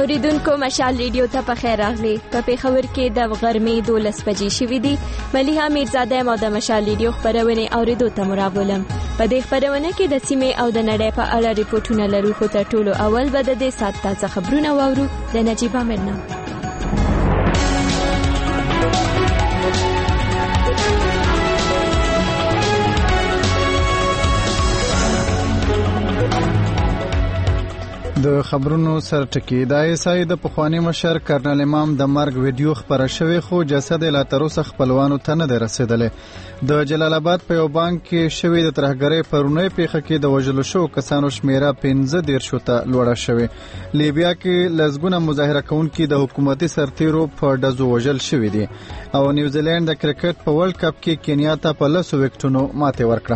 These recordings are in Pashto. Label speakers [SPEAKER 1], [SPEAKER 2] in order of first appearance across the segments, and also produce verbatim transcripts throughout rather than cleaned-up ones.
[SPEAKER 1] اوریدونکو مشال ریډیو ته په خیر راغلی. په پېښور کې د غرمې دولس بجې شوې دي. ملیحه میرزاده یم او د مشال ریډیو خپرونې اوریدو ته مو راغلم. په دې خپرونه کې د سیمې او د نړۍ په اړه ریپورټونه لرو، خو تر ټولو اول به د دې ساعت تازه خبرونه واورو د نجیب امیر نه.
[SPEAKER 2] د خبرونو سرټکی د ایسای د پخوانی مشر کرنل امام د مرګ ویډیو خبره شوې، خو جسد لا تر اوسه خپلوانو ته نه رسیدلی. د جلال آباد په یو بانک کې شوې د ترهګرۍ پرونی پیښه کې د وژلو شو کسانو شمیره پنځه دیرشو ته لوړه شوې. لیبیا کې لسګونه مظاهره کوونکي د حکومتي سرتیرو په ډزو وژل شوي دي او نیوزیلند د کرکټ په ورلد کپ کې کینیا ته په لسو وکټونو ماتې ورکړه.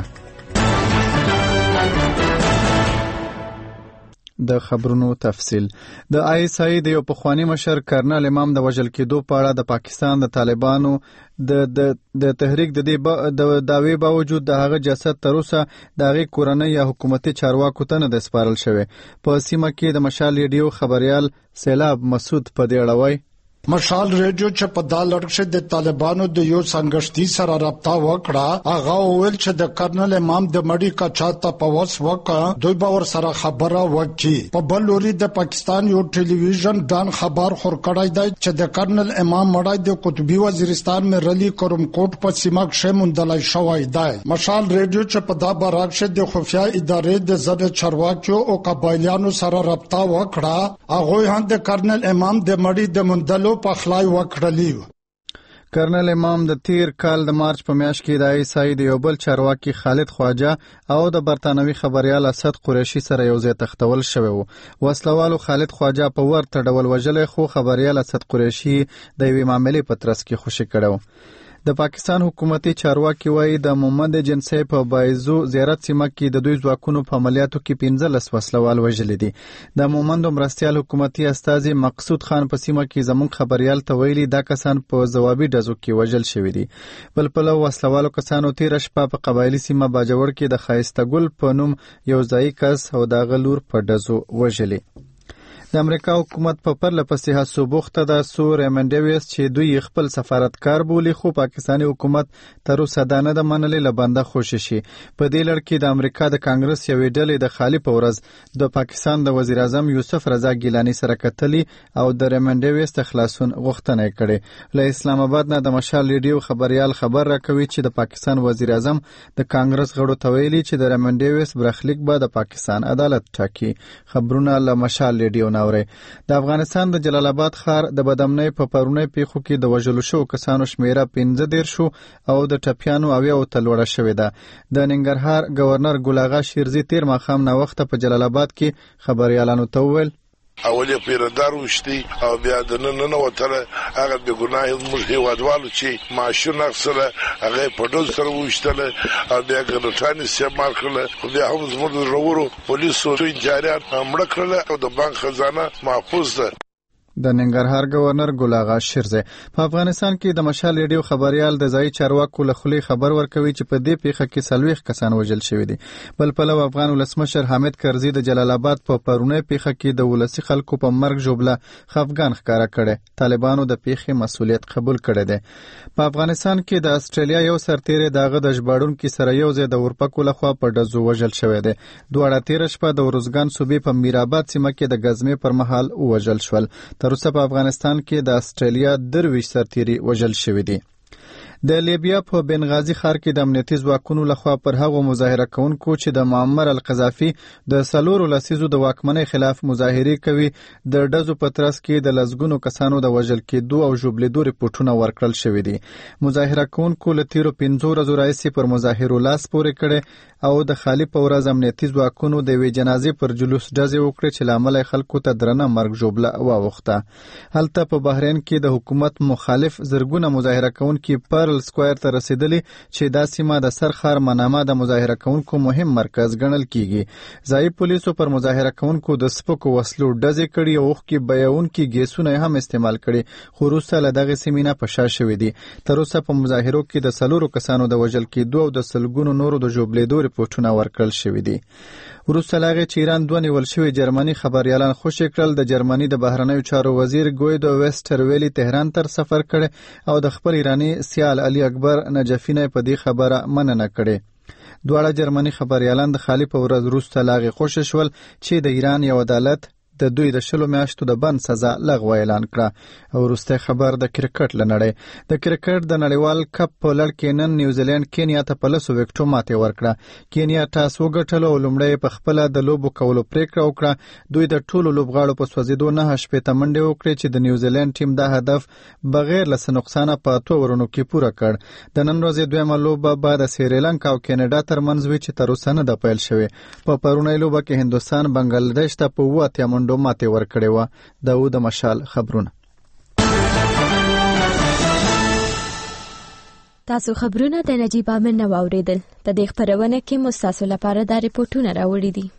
[SPEAKER 2] د خبرونو تفصیل. د آی ایس آی د یو پخوانی مشر کرنل امام د وژل کېدو په اړه د پاکستان د طالبانو د د د تحریک د دې د داوی باوجود د هغه جسد تر اوسه د هغې کورنۍ یا حکومتي چارواکو ته نه دی سپارل شوی. په سیمه کې د مشال ریډیو خبریال سیلاب مسعود په دې اړه وایي:
[SPEAKER 3] مشال ریډیو چې په دا لړکشه د طالبانو د یو سنگشتي سره رابطه وکړه، هغه وویل چې د کرنل امام د مړی کا چاته په وس وکړه دوی به ور سره خبره وکړي. په بل لوري د پاکستان یو ټلویزیون ډان خبر خور کړای دی چې د کرنل امام مړی د قطبی وزیرستان مې رلی کرمکوټ په سیمه کې موندلای شوی دی. مشال ریډیو چې په دا برعکس د خفیا ادارې د زده چارواکیو او قبایلیانو سره رابطه وکړه، هغه هم د کرنل امام د مړی د موندلو پخلای وکړلی.
[SPEAKER 2] کرنل امام د تیر کال د مارچ په میاشت کې د آی ایس آی د یو بل چارواکي خالد خواجه او د برتانوي خبريال اسد قریشي سره یو ځای تختول شوی و. وسلوالو خالد خواجه په ورته ډول وژلی، خو خبريال اسد قریشي د یوې معاملې په ترڅ کې خوشي کړو. د پاکستان حکومتي چارواکي وایي د محمد جنسي په بایزو زیارت سیمه کې د دوی ځواکونو په عملیاتو کې پنځلس وسلوال وژلي دي. د مومند مرستیال حکومتي استازي مقصود خان په سیمه کې زموږ خبريال ته ویلي دا کسان په ځوابي ډزو کې وژل شوي دي. بل پلو وسلوالو کسانو تیر شپه په قبایلی سیمه باجوړ کې د خایسته ګل په نوم یو ځای کس او د غلور په ډزو وژلي. د امریکا حکومت په پرله پسې هڅو بوخته ده څو ریمنډویس چې دوی خپل سفارتکار بولي، خو پاکستاني حکومت تر اوسه دا نه ده منلې له بنده خوشي شي. په دې لړ کې د امریکا د کانګرس یوې ډلې د خالي په ورځ د پاکستان د وزیر اعظم یوسف رضا ګیلاني سره کتلي او د ریمنډویس د خلاصون غوښتنه یې کړې. له اسلام آباد نه د مشال ریډیو خبریال خبر راکوي چې د پاکستان وزیر اعظم د کانګرس غړو ته ویلي چې د ریمنډویس برخلیک به د پاکستان عدالت ټاکي. خبرونه له مشال ریډیو د افغانستان د جلال آباد ښار د بدامنۍ په پرونی پیښو کې د وژلو شو کسانو شمیره پنځه دیرشو او د ټپیانو اویاو ته لوړه شوې ده. د ننګرهار گورنر ګل اغا شیرزي تیر ماښام ناوخته په جلال آباد کې خبریالانو ته وویل:
[SPEAKER 4] اول یې پیردار وشتي او بیا د نن نه وتره هغه د ګناه موږ هیوادوالو چې ماشون اکثره هغه په ډول سره وشتل او بیا ګټانی استعمال کړل، خو بیا هم زموږ ورورو پولیسو انجاریان مړ کړل او د بانک خزانه محفوظ ده. د ننګرهار گورنر ګل اغا شیرزي. په افغانستان کې د مشال ریډیو خبریال د ځای چارواکو له خولې خبر ورکوي چې په دې پیښه کې څلوېښت کسان وژل شوي دي. بل پلو افغان ولسمشر حامد کرزي د جلال آباد په پرونی پیښه کې د ولسي خلکو په مرګ ژوبله خفګان ښکاره کړی. طالبانو د پیښې مسؤلیت قبول کړی دی. په افغانستان کې د استرالیا یو سرتیری دغه د ژباړونکي سره یو ځای د اورپکو لخوا په ډزو وژل شوی دی. دواړه تیر شپه د ورزګان صوبې په میرآباد سیمه کې د غزمې پر مهال وژل شول. تر اوسه په افغانستان کې د استرالیا درویش سرتیري وژل شوي دي. د لیبیا په بنغازي ښار کې د امنیتي ځواکونو لخوا پر هغو مظاهره کوونکو چې د معمر القذافي د څلورو لسیزو د واکمنۍ خلاف مظاهرې کوي د ډزو په ترڅ کې د لسګونو کسانو د وژل کېدو او ژوبلېدو رپورټونه ورکړل شوي دي. مظاهره کوونکو له تیرو پنځو ورځو راهیسې پر مظاهرو لاس پورې کړی او د خالي په ورځ امنیتي ځواکونو د یوې جنازې پر جلوس ډزې وکړې چې له امله خلکو ته درنه مرګ ژوبله واوښته. هلته په بحرین کې د حکومت مخالف زرګونه مظاهره کوونکي پر
[SPEAKER 2] سنټرل سکوير ته رسیدلی چې دا سیمه د سرخار منامه د مظاهره کوونکو مهم مرکز ګڼل کیږي. ځایي پولیسو پر مظاهره کوونکو د سپکو وسلو ډزې کړي او اوښکې بهیونکي ګیسونه هم استعمال کړي، خو وروسته له دغې سیمې نه په شا شوي دي. تر اوسه په مظاهرو کې د څلورو کسانو د وژل کېدو او د سلګونو نورو د ژوبلېدو رپورټونه ورکړل شوي دي. وروسته له هغې چې ایران دوه نیول شوي جرمني خبریالان خوشي کړل، د جرمني د بهرنیو چارو وزیر ګویدو ویسټرویلي تهران تر سفر کړی او د خپل ایراني سیال علي اکبر نجفي نه په دې خبره مننه کړې. دواړه جرمني خبریالان د خالي په ورځ وروسته له هغې خوشي شول چې د ایران یو عدالت د دوی د شلو میاشتو د بند سزا لغوه اعلان کړه. او وروستی خبر د کرکټ له نړۍ. د کرکټ د نړیوال کپ په لړ کې نن نیوزیلینډ کینیا ته په لسو وکټو ماتې ورکړه. کینیا ټاس وګټلو او لومړی په خپله د لوبو کولو پریکړه وکړه. دوی د ټولو لوبغاړو په سوځېدو نهه شپېته منډې وکړې چې د نیوزیلینډ ټیم دا هدف بغیر له څه نقصانه په اتو اورونو کې پوره کړ. د نن ورځې دویمه لوبه به د سریلانکا او کینیډا ترمنځ وي چې تر اوسه نه ده پیل شوې. په پرونۍ لوبه کې هندوستان بنګلادیش ته په اووه اتیا منډو ماتې ورکړې. داود مشال خبرونه.
[SPEAKER 1] تاسو خبرونه د نجیب امیر نه واوریدل. په دې خبرونه کې مو تاسو لپاره دا ریپورتونه راوړي دي.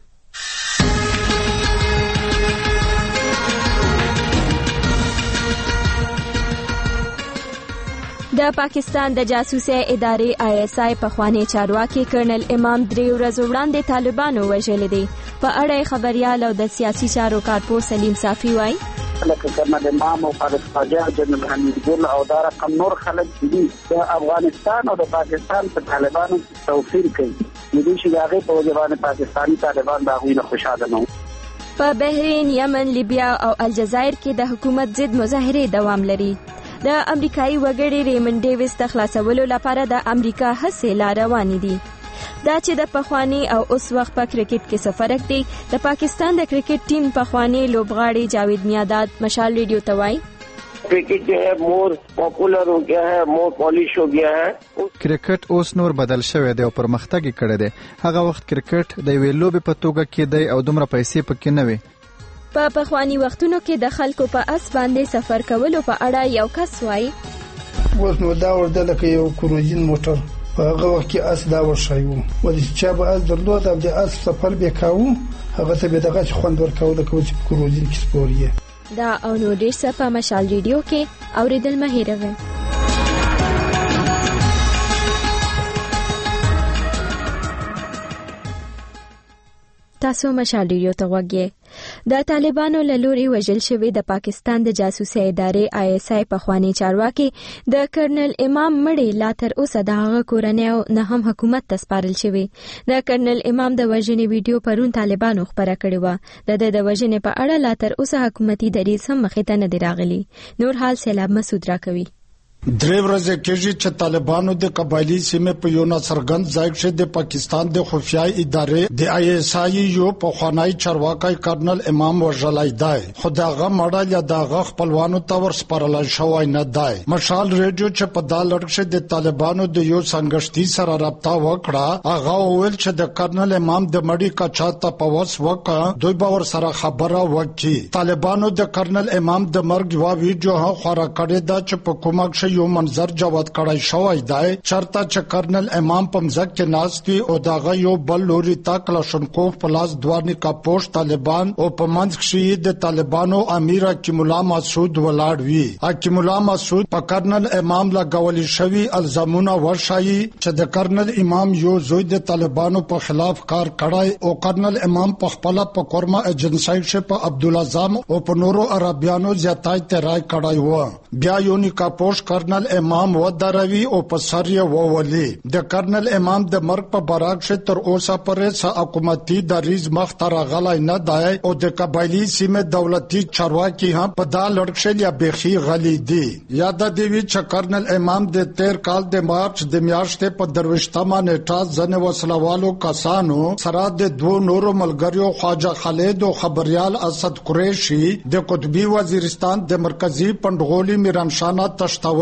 [SPEAKER 1] د پاکستان د جاسوسي ادارې آی اس آی پخوانی چارواکي کرنل امام درې ورځې وړاندې طالبانو وژلي دي. په اړه خبريال او د سیاسي چارو کارپو سلیم صافي وایي
[SPEAKER 5] لکه کرنل امام او فارساجا جنرال حمید ګل او دا رقم نور خلک دي د افغانستان او د پاکستان په طالبانو توفیر کوي. دې چې هغه په وجه پاکستاني طالبان دا غوښنه خوشاله نه.
[SPEAKER 1] په بحرین، یمن، لیبیا او الجزایر کې د حکومت ضد مظاهرې دوام لري. د امریکایي وګړي ریمن ډیویس د خلاصولو لپاره د امریکا هڅې لا روانې دي. دا چې د پخوانی او اوس وخت په کرکټ کې څه فرق دی. د پاکستان د کرکټ ټیم پخوانی لوبغاړي جاوید میاداد مشال ریډیو ته وایي
[SPEAKER 5] کرکټ جو ہے مور پاپولر ہو گیا ہے، مور پالیش ہو گیا ہے.
[SPEAKER 2] کرکټ اوس نور بدل شوی دی او پرمختګ کړی دی. هغه وخت کرکټ د یوې لوبې په توګه کې دی او دومره پیسې پکې نه وي.
[SPEAKER 1] په پخوانی وختونو کې د خلکو په اس باندې سفر کولو په اړه یو کس وایي
[SPEAKER 6] اوس نو دا ورته لکه یو کروزین موټر په هغه وخت کې اس دا ورشای وو ولې چې به اس درلود او د اس سفر به کاوه هغه ته به دغه خوند ورکول کوي چې کروزین کې سپوريه.
[SPEAKER 1] دا او نو ډیر څه په مشال ریډیو کې اوریدل مه هیروئ. تاسو مشال ریډیو ته وګورئ. د طالبانو له لوري وژل شوی د پاکستان د جاسوسي ادارې آی اس آی پخوانی چارواکي د کرنل امام مړی لا تر اوسه د هغه کورنۍ او نه هم حکومت ته سپارل شوی. د کرنل امام د وژنې ویډیو پرون طالبانو خبره کړې و. د د وژنې په اړه لا تر اوسه حکومتي دریځ هم مخې ته نه دی راغلی. نور حال سیلاب مسعود راکوي.
[SPEAKER 3] درې ورځې کېږي چې طالبانو د قبایلی سیمې په یو ناڅرګند ځای کې د پاکستان د خفیه ادارې د آی اس آی یو پخوانی چارواکي کرنل امام وژلای دی، خو دغه مړی یا دغه خپلوانو ته ورسپارل شوی نه دی. مشال ریډیو چې په دا لړ کې د طالبانو د یو سنگشتي سره رابطه وکړه، هغه وویل چې د کرنل امام د مړی کچا ته په وس وکړه دوی به ور سره خبره وکړي. طالبانو د کرنل امام د مرګ یو ویډیو هم خورا کړی دا چې په کومه یو منظر جواد کړای شوی دی چرته چې کرنل امام په مزک ناستي او دغه یو بل لوري تا کلاشنکوف پلاس دوارنی کا پوش طالبان او په منځ کې د طالبانو امیر حکیم الله مسعود ولاړ وی. حکیم الله مسعود په کرنل امام لګولې شوی الزامونه ورشایي چې د کرنل امام یو زوی د طالبانو په خلاف کار کړای او کرنل امام په خپل په کورما ایجنسی کې په عبد العظام او په نورو عربیانو زیاتای ترای کړای و. بیا یونی کا پوش کرنل امام ودروي او په سر یې وولي. د کرنل امام د مرګ په براک شه تر اوسه پرې حکومتي دریځ مخ ته راغلی نه دی او د قبایلی سیمې دولتي چارواکي هم په دا لړکشل یا بخي غلي دي. یاد دی چې کرنل امام د تیر کال د مارچ د میاشتې په درويشتمه نیټه ځنه وسلوالو کسانو سره د دوه نورو ملګریو خواجه خالد او خبريال اسد قریشي د قطبي وزیرستان د مرکزی پندغولي میرانشانه تشتول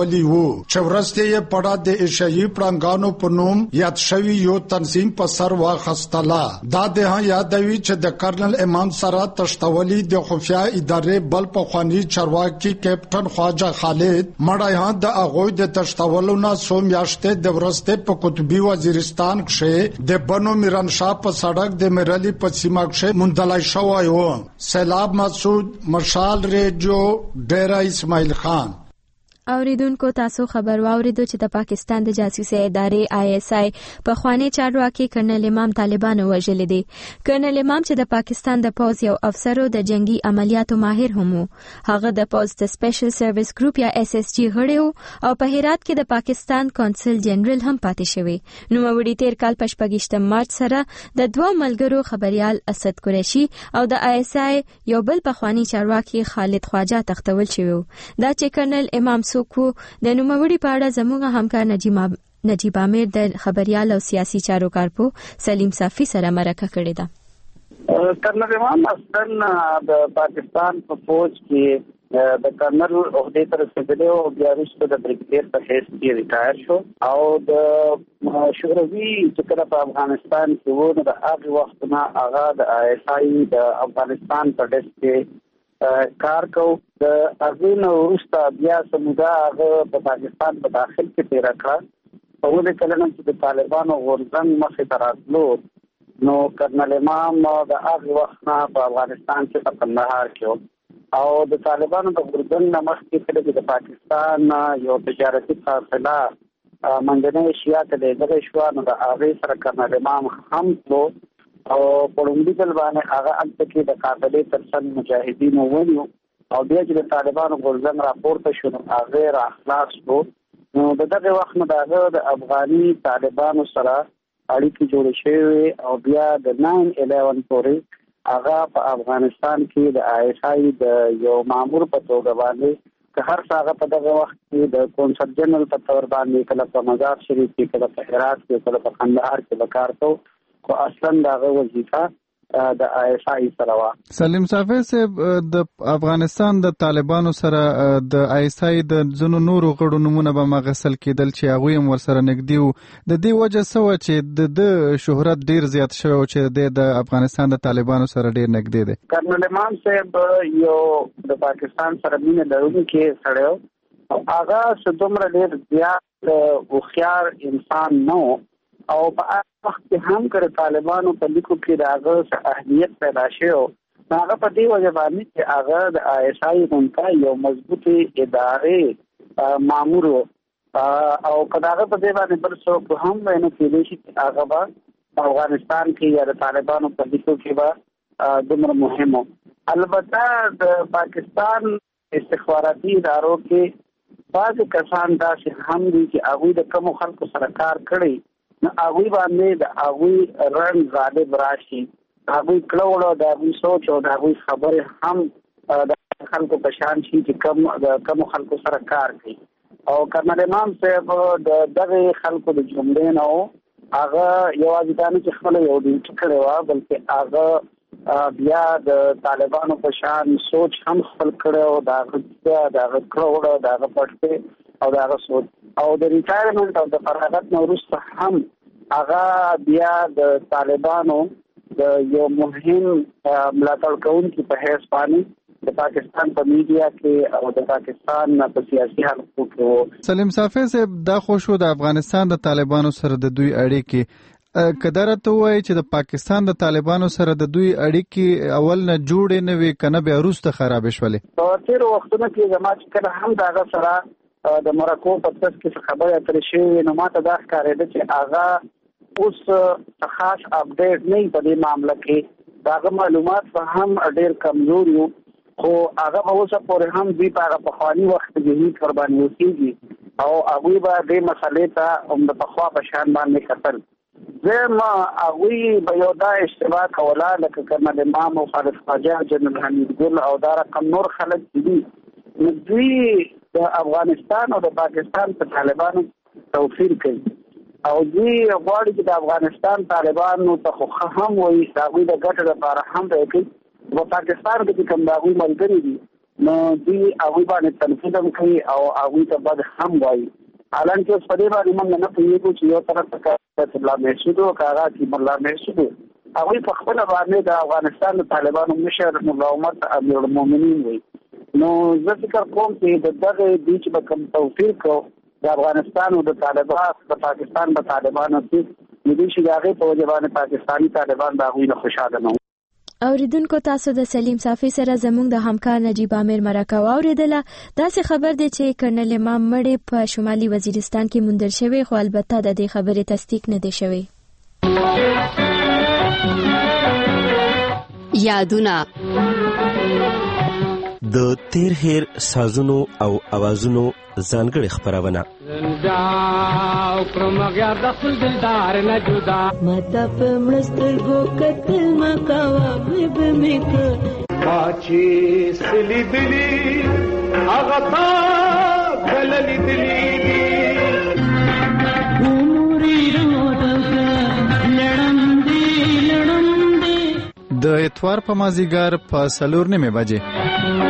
[SPEAKER 3] تړولي وو چې ورسته یې پړه د ایشیایي پړنګانو په نوم یاد شوی یو تنظیم په سر واخستله. دا د یادوي چې د کرنل امام سره تشتولي د خفیا ادارې بل په خواني چارواکي کیپټن خواجه خالد مړای د اغوی د تشتولو نه سو میاشتې د ورسته په قطبی وزیرستان کې د بنو میرانشاه په سړک د میرلی په سیمه کې مندلای شوی و. سیلاب مسعود مشال ریډیو ډیرا اسماعیل خان.
[SPEAKER 1] اوریدونکو تاسو خبر واوریدو چې د پاکستان د جاسوسي ادارې آی ایس آی په خوانی چارواکي کرنل امام طالبانو وژل دي. کرنل امام چې د پاکستان د پوز یو افسر او د جنگي عملیاتو ماهر هم هغه د پوز د سپیشل سرویس ګروپ یا اس اس جی غړی او په هرات کې د پاکستان کونسل جنرال هم پاتې شوی. نو وړي تیر کال پشپږشتم مارچ سره د دوه ملګرو خبريال اسد قریشي او د آی ایس آی یو بل په خوانی چارواکي خالد خواجه تختول شوی. دا چې کرنل امام کو د نوموړي په اړه زموږ همکار نجیب نجیب عامر د خبريال او سیاسي چارو کارپو سلیم صافي سره مرکه کړې ده.
[SPEAKER 5] کرنل امام اصلا د پاکستان په فوج کې د کرنل عہدے تر رسیدلی او بیا وروسته د بریګیډیر په حیث کې ریټایر شو او د شوروي چې کله په افغانستان کې وو نو د هغه وخت نه هغه د آی ایس آی د افغانستان په ډیسک کې کار کو. د ازین ورسته بیا سمودا هغه په پاکستان په داخل کې تیر کړ په ولې کله چې د طالبانو غورځنګ مخې ته راتلو نو کرنل امام د هغه وخت نه په افغانستان کې په کندهار کې او د طالبانو د غورځنګ مخکې کله د پاکستان یو تجارتي فاصله منځنۍ ایشیا ته دغه شو نو د هغه سره کرنل امام هم نو او پړوندې بل باندې هغه اته کې د قافلې ترڅنګ مجاهدین ونیو او بیا چې د طالبانو غورځنګ راپورته شو هغه را خلاص شو نو دغه وخت نه د افغاني طالبانو سره اړیکې جوړې شوې او بیا د نو الیون پورې هغه په افغانستان کې د آی ایس آی د یو مامور په توګه باندې که هر څنګه په دغه وخت کې د کونسل جنرال په تور باندې کله په مزار شریف کې کله په هرات کې کله په کندهار کې وکړ کو اصلا دغه وظیفه د آی ایس آی سره وا.
[SPEAKER 2] سلیم صافی صاحب د افغانستان د طالبانو سره د آی ایس آی د زنو نورو غړو نمونه به مغسل کېدل چې هغه هم ور سره نږدې وو. د دې وجه سو چې د شهرت ډیر زیات شوی او چې د افغانستان د طالبانو سره ډیر نږدې دي.
[SPEAKER 5] کرنل امام صاحب یو د پاکستان سره مینه لرونکی سړی او هغه څومره ډیر زیات وخیار انسان نو او په وخت کې هم کړ طالبانو په لیکو کې راغله اهمیت پیدا شو. هغه په دې وجه باندې چې هغه د آی ایس آی غونډه یو مضبوطی ادارې مامور او کداغه په دې باندې بل څه هم نه کېږي چې هغه په افغانستان کې یا د طالبانو په لیکو کې به دومره مهمه. البته د پاکستان استخباراتي ادارو کې بعض کسان داسې هم دي چې هغه د کوم خلکو سره کار کړي نو هغه باندې د هغه رنګ غالب راشي هغه کلوړو د هغه سوچ او د هغه خبره هم د خلکو په شان شي چې کوم د کوم خلکو سره کار کوي او کرنل امام صاحب د دغه خلکو د جملې نو هغه یوازې دا نه چې خپل یو دي کړي وا بلکې هغه بیا د طالبانو په شان سوچ هم خپل کړي او دا د هغه کلوړو د هغه پټه او دا هغه سوچ او د ریټایرمنت او د فراغت نو وروسته هم هغه بیا د طالبانو د یو مهم ملاتړ کوونکي په حیث باندې د پاکستان په میډیا کې او د پاکستان په سیاسي حلقو کې.
[SPEAKER 2] سلیم صافی صاحب دا خو شو د افغانستان د طالبانو سره د دوی اړیکې کدارت وایي چې د پاکستان د طالبانو سره د دوی اړیکې اول نه جوړې نه وي کنه به وروسته خراب شولې.
[SPEAKER 5] په تیر وختونو کې زما چې کله هم داغه سره د مرکو په تاسو کې خبره اترې شوې نو ماته دا ښکارېده چې هغه اوس خاص اپډیټ نه په دې معاملې کې داغه معلومات په هم ډېر کمزور یو خو هغه به اوس پورې هم دی په هغه خواني وخت کې هیڅ قرباني وکړي او هغه به دې مسلې ته هم د پخوا په شان باندې کتل. زما هغه به یو دا اشتباه کوله لکه کرنل امام او خالد خواجه جنرال حمید ګل او دا رقم نور خلک دي نو دوی د افغانستان او د پاکستان په طالبانو توفیر کوي او دوی غواړي چې د افغانستان طالبانو ته خو هم وایي دا غوي د ګټه لپاره هم کوي. په پاکستان کې کوم دا غوي ملګری دي نو دوی هغه باندې تنفيذ هم کوي او هغه ته بد هم وایي. حالانکه اوس په دې باندې موږ نه پوهیږو چې یو طرف ته الله مرشد او کاغه چې الله مرشد هغه په خپل باندې د افغانستان د طالبانو مشر مولا عمر امیر المؤمنین وي. نو زه فکر کوم چې د دغه د چې په کوم توفیر کو د افغانستان او د طالبانو د پاکستان د طالبانو چې د دې چې هغه په وجه باندې پاکستاني طالبان دا غوښنه خوشاله نه.
[SPEAKER 1] اوریدونکو تاسو د سلیم صافي سره زموږ د همکار نجیب عامر مرکه واوریدله. داسې خبر دی چې کرنل امام مړی په شمالي وزیرستان کې موندل شوی، خو البته د دې خبرې تصدیق نه دی شوی.
[SPEAKER 7] یادونه
[SPEAKER 8] د تیر هیر سازونو او اوازونو ځانګړي خبرونه
[SPEAKER 9] زنده وکړم غیار د خپل دلدار نه جدا
[SPEAKER 10] ماته په مړسترګو کتل مکاوه مې به مې که
[SPEAKER 9] پاچې سلی دلی هغه تا بللی دلی
[SPEAKER 10] عمرې روډه لړندې لړندې.
[SPEAKER 2] د اتوار په مازیګر په څلور نیمې بجې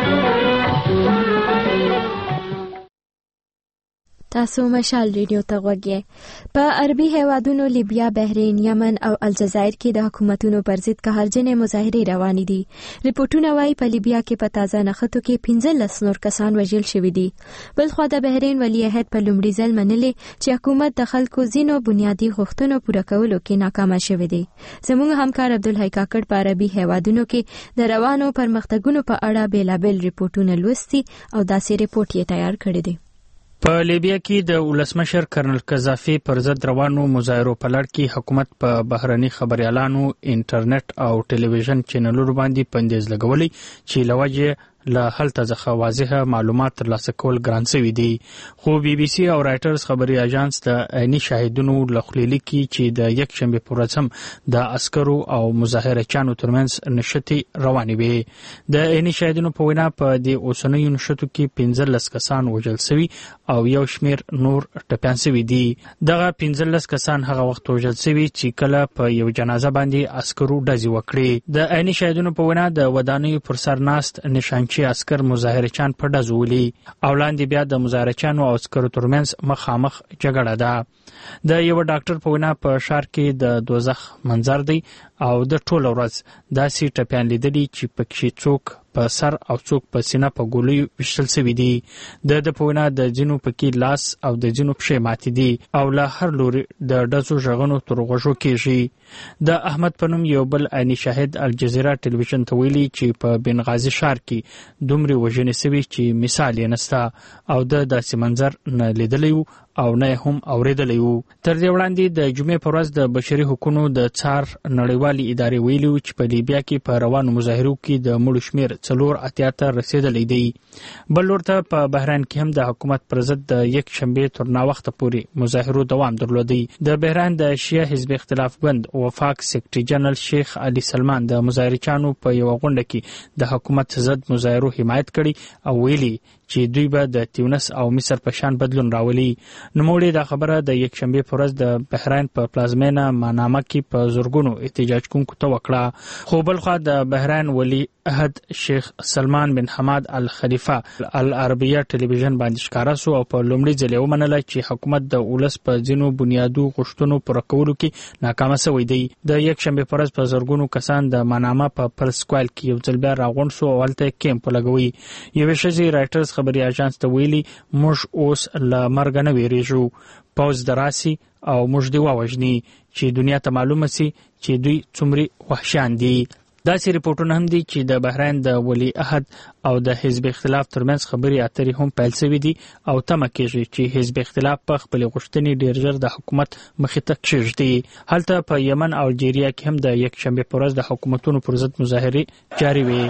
[SPEAKER 1] تاسو مشال ریډیو ته غوږی. په عربي هیوادونو لیبیا، بحرین، یمن او الجزایر کې د حکومتونو پر ضد قهرجنې مظاهرې روانې دي. ریپورتونه وایي په لیبیا کې په تازه نښتو کې پنځلس نور کسان وژل شوي دي. بلخوا د بحرین ولیعهد په لومړي ځل منلې چې حکومت د خلکو ځینو بنیادي غوښتنو پوره کولو کې ناکامه شوی دی. زموږ همکار عبدالحی کاکړ په عربي هیوادونو کې د روانو پرمختګونو په اړه بیلابیل ریپورتونه لوستي او داسې ریپورت یې تیار کړی دی.
[SPEAKER 11] په لیبیا کې د ولسمشر کرنل قذافي پر ضد روانو مظاهرو په لړ کې حکومت په بهرني خبريالانو، انټرنیټ او ټلویزیون چینلونو باندې بندیز لګولي چې لوجه له هلته څخه واضحه معلومات ترلاسه کول ګران شوي دي. خو بي بي سي او رایټرز خبري اژانس د عیني شاهدونو لخلیلي کې چې د یک شنبه پر ورځ هم د عسکرو او مظاهرچیانو ترمنځ نشټي روانې وي. د عیني شاهدونو په وینا په دې اوسنیو نشټو کې پنځلس کسان وژل شوي او یو شمیر نور ټپیان شوي دي. دغه پنځلس کسان هغه وخت وژل شوي چې کله په یو جنازه باندې عسکرو ډزې وکړې. د عیني شاهدونو په وینا د ودانیو پر سر ناست نشانچي عسكر مظاهرچیان په ډزو ولي او لاندې بیا د مظاهرچیانو او عسکرو ترمنځ مخامخ جګړه ده. د یو ډاکټر په وینا په ښار کې د دوزخ منظر دی او د ټول ورځ داسې ټپیان لیدلي چې پکې څوک په سر او څوک په سینه په ګولیو وشتل شوي دي. د د په وینا د ځینو پکې لاس او د ځینو پښې ماتې دي او له هر لوري د ډزو غږونو تر غوږو کېږي. د احمد په نوم یو بل عیني شاهد الجزیره ټلویزیون ته ویلي چې په بنغازي ښار کې دومره وژنې شوي چې مثال یې نشته او د داسې منظر نه لیدلی و او نه هم اوریدلی و. تر دې وړاندې د جمعې په ورځ د بشري حقوقو د څار نړیوالې ادارې ویلي و چې په لیبیا کې په روانو مظاهرو کې د مړو شمېر څلور اتیا ته رسېدلی دی. بل لور ته په بحرین کې هم د حکومت پر ضد د یک شنبې تر ناوخته پورې مظاهرو دوام درلودی. د بحرین د شیعه حزب اختلاف ګوند وفاق سیکرټري جنرال شیخ علي سلمان د مظاهرچیانو په یو غونډه کې د حکومت ضد مظاهرو حمایت کړي او ویلي چې دوی به د تیونس او مصر په شان بدلون راولي. نوموړي دا خبره د یک شنبې په ورځ د بحرین په پلازمینه منامه کې په زورګونو احتجاج کوونکو ته وکړه. خو بلخوا د بحرین ولی عهد شیخ سلمان بن حماد الخلیفه العربیه ټلویزیون باندې ښکاره سو او په لومړي ځل یې ومنله چې حکومت د ولس په ځینو بنیادو غوښتنو پوره کولو کې ناکامه شوی دی. د یک شنبې په ورځ په زورګونو کسان د منامه په پرس سکوایل کې یو ځل بیا راغونډ سو او هلته کیمپ ولګوي. یوې ښځې رایټرز خبري اژانس ته ویلي موږ اوس له مرګه نه ویریږو، پوځ دراسي او موږ دی ووژني چې دنیا ته معلومه سي چې دوی څومره وحشیان دي. داسې ریپورټونه هم دي چې د بحرین د ولی عهد او د حزب اختلاف ترمنځ خبري اترې هم پیل شوي دي او تمه کېږي چې حزب اختلاف په خپلې غوښتنې ډېر ژر د حکومت مخې ته کښېږدي. هلته په یمن او الجیریا کې هم د یک شنبې په ورځ د حکومتونو پر ضد مظاهرې جاري وي.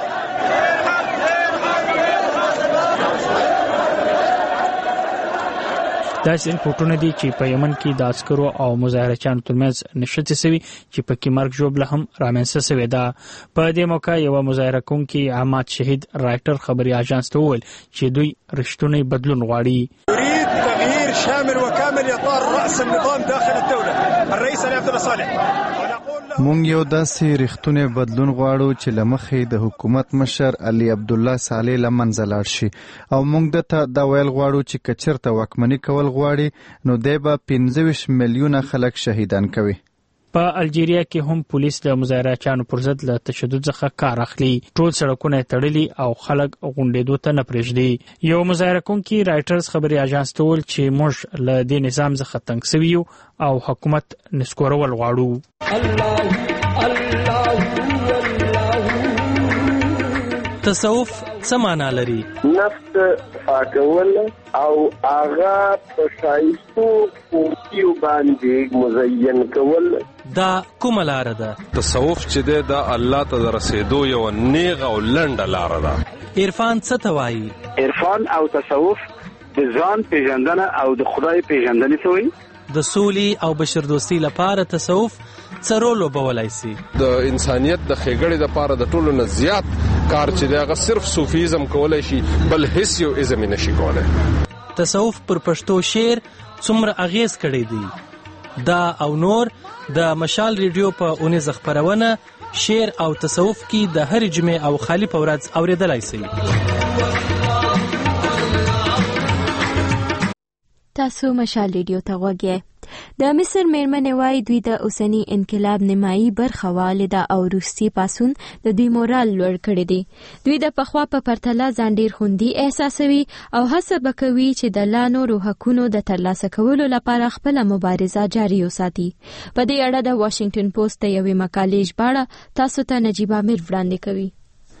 [SPEAKER 11] داسې ریپورټونه دي چې په یمن کې د عسکرو او مظاهرچیانو ترمنځ نښتې شوي چې پکې مرګ ژوبله هم رامنځته شوې ده. په دې موقع یوه مظاهره کوونکي عماد شهید رایټر خبري اژانس ته وویل چې دوی رښتونی بدلون غواړي.
[SPEAKER 12] يريد تغيير شامل وكامل اطار راس النظام داخل الدوله الرئيس علي عبد الله صالح.
[SPEAKER 2] مونږ یو داسې رښتونه بدلون غواړو چې لمخې د حکومت مشر علي عبدالله صالح لمنځه لاړ شي او مونږ دته دا ویل غواړو چې کچرته واکمني کول غواړي نو دی به پنځه ویشت میلیونه خلک شهیدان کوي.
[SPEAKER 11] په الجیریا کې هم پولیس د مظاهرچیانو پر ضد له تشدد څخه کار اخلي. ټول سړکونه تړلي او خلک غونډېدو ته نه پرېږدي. یو مظاهره کوونکي رایټرز خبري اژانس ته وویل چې موږ له دې نظام څخه تنګ سوي یو او حکومت نسکورول غواړو. تصوف څه معنا لري؟
[SPEAKER 7] نفس پاکول او هغه په شایستو خوبیو باندې مزین کول.
[SPEAKER 12] دا کومه لاره ده؟
[SPEAKER 13] تصوف چې ده د الله ته رسیدو یو نیغه او لنډه لاره ده.
[SPEAKER 12] عرفان څه ته وایي؟
[SPEAKER 5] عرفان او تصوف د ځان پیژندنه او د خدای پیژندنې ته وایي.
[SPEAKER 12] د سولې او بشردوستۍ لپاره تصوف څه رول لوبولی سي؟
[SPEAKER 13] د انسانیت د ښېګړې دپاره د ټولو نه زیات کار چې دی هغه صرف صوفیزم کولی شي، بل هیڅ یو ازم یې نشي کولی.
[SPEAKER 12] تصوف پر پښتو شعر څومره اغیز کړی دی؟ دا او نور د مشال ریډیو په اونیزه خپرونه شعر او تصوف کې د هرې جمعې او خالي په ورځ اورېدلی سي.
[SPEAKER 1] تاسو مشال ریډیو ته غوږی. د مصر میرمنې وایي دوی د اوسني انقلاب نیمایي برخه والده او روسي پاسون د دوی مورال لوړ کړی دی. دوی د پخوا په پرتله ځان ډیر خوندي احساسوي او هڅه به کوي چې د لا نورو حقونو د ترلاسه کولو لپاره خپله مبارزه جاري وساتي. په دې اړه د واشنگټن پوسټ د یوې مقالې ژباړه تاسو ته نجیب امیر وړاندې کوي.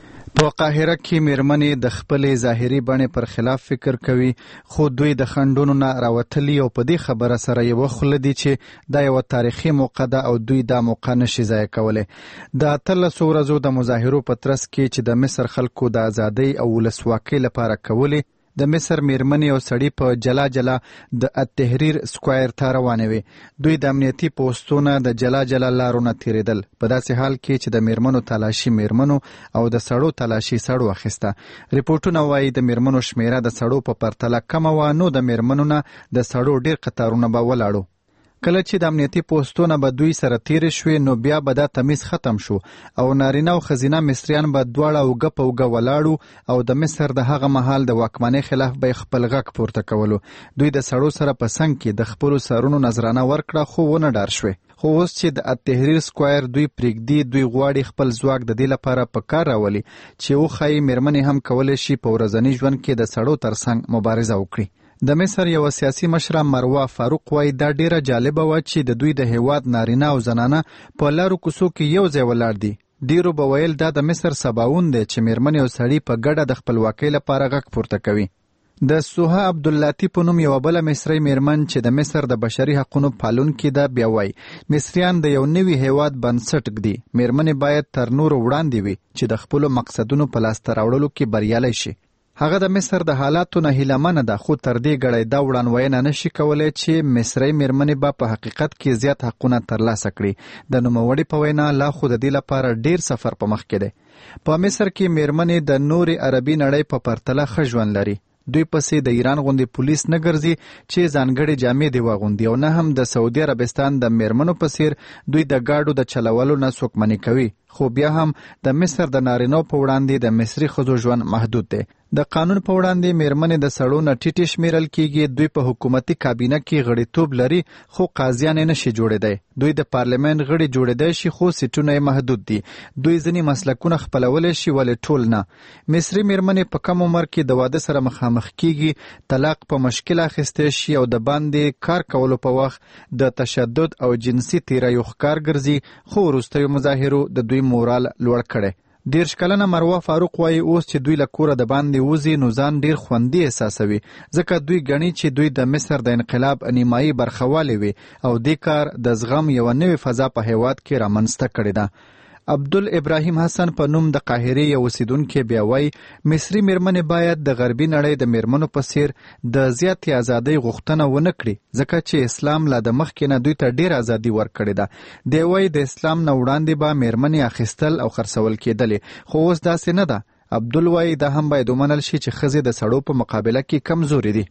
[SPEAKER 2] په قاهره کې میرمنې د خپلې ظاهري بڼې پر خلاف فکر کوي، خو دوی د خنډونو نه راوتلي او په دې خبره سره یوه خوله دي چې دا یوه تاریخي موقع ده او دوی دا موقع نشي ضایع کولی. د اتلسو ورځو د مظاهرو په ترڅ کې چې د مصر خلکو د ازادۍ او ولسواکۍ لپاره کولې، د مصر میرمنې او سړي په جلا جلا د التحریر سکوائر ته روانې وې. دوی د امنیتي پوسټونه د جلا جلا لارو نه تېرېدل، په داسې حال کې چې د میرمنو تلاشي میرمنو او د سړو تلاشي سړو اخیسته. ریپورټونه وایي د میرمنو شمیره د سړو په پرتله کمه وه، نو د میرمنو نه د سړو ډېر قطارونه به ولاړو. کله چې د امنیتي پوسټونه به دوی سره تیرې شوې نو بیا به دا تمیز ختم شو او نارینه او ښځینه مصریان به دواړه اوږه په اوږه ولاړو او د مصر د هغه مهال د واکمنۍ خلاف به خپل غږ پورته کولو. دوی د سړو سره په څنګ کې د خپلو سرونو نظرانه ورکړه، خو ونه ډار شوې. خو اوس چې د التحریر سکوائر دوی پرېږدي، دوی غواړي خپل ځواک د دې لپاره په کار راولي چې وښایي میرمنې هم کولی شي په ورځني ژوند کې د سړو ترڅنګ مبارزه وکړي. د مصر یو سیاسي مشره مروه فاروق وایي دا ډیره جالبه وه چې د دوی د هیواد نارینه او زنانه په لارو کوڅو کې یو ځای ولاړ دي. ډیرو به ویل دا د مصر سباوون دی چې میرمنې او سړي په ګډه د خپلواکۍ لپاره غږ پورته کوي. د سوها عبداللاتی په نوم یوه بله مصري میرمن چې د مصر د بشري حقونو پالونکې ده بیا وایي مصریان د یو نوي هیواد بنسټ ږدي. میرمنې باید تر نورو وړاندې وي چې د خپلو مقصدونو په لاسته راوړلو کې بریالی شي. هغه د مصر د حالاتو نه هیلهمنه ده، خو تر دې ګړی دا وړاندوینه نشي کولی چې مصري میرمنې به په حقیقت کې زیات حقونه ترلاسه کړي. د نوموړي په وینا لا خو د دې لپاره ډیر سفر په مخ کې دی. په مصر کې میرمنې د نورې عربي نړۍ په پرتله ښه ژوند لري. دوی پسې د ایران غوندې پولیس نه ګرځي چې ځانګړې جامې دې واغوندي او نه هم د سعودي عربستان د میرمنو په څیر دوی د ګاډو د چلولو نه څوک منع کوي. خو بیا هم د مصر د نارینو په وړاندې د مصري ښځو ژوند محدود دی. د قانون په وړاندې میرمنې د سړو نه ټیټې شمیرل کیږي. دوی په حکومتي کابینه کې غړیتوب لري خو قاضیان یې نشي جوړېدی. دوی د پارلمان غړي جوړېدی شي خو سیټونه یې محدود دي. دوی ځینې مسلکونه خپلولی شي ولې ټول نه. مصري میرمنې په کم عمر کې د واده سره مخامخ کیږي، طلاق په مشکل اخیستی شي او د باندې کار کولو په وخت د تشدد او جنسي تیریو ښکار ګرځي. خو وروستیو مظاهرو د دوی مورال لوړ کړی. دېرش کلنه مروه فاروق وایي اوس چې دوی له کوره د باندې وځي نو ځان ډیر خوندي احساسوي، ځکه دوی ګڼي چې دوی د مصر د انقلاب نیمایي برخوالې وي او دې کار د زغم یوه نوې فضا په هیواد کې رامنځته کړې ده. عبدل ابراهیم حسن په نوم د قاهرې یو اوسیدونکی بیا وایي مصري میرمنې باید د غربي نړۍ د میرمنو په څیر د زیاتې ازادۍ غوښتنه ونه کړي، ځکه چې اسلام لا د مخکې نه دوی ته ډېر ازادي ورکړې ده. دی وایي د اسلام نه وړاندې به میرمنې اخیستل او خرڅول کېدلې، خو اوس داسې نه ده. عبدل وایي دا هم باید ومنل شي چې ښځې د سړو په مقابله کې کمزوري دي.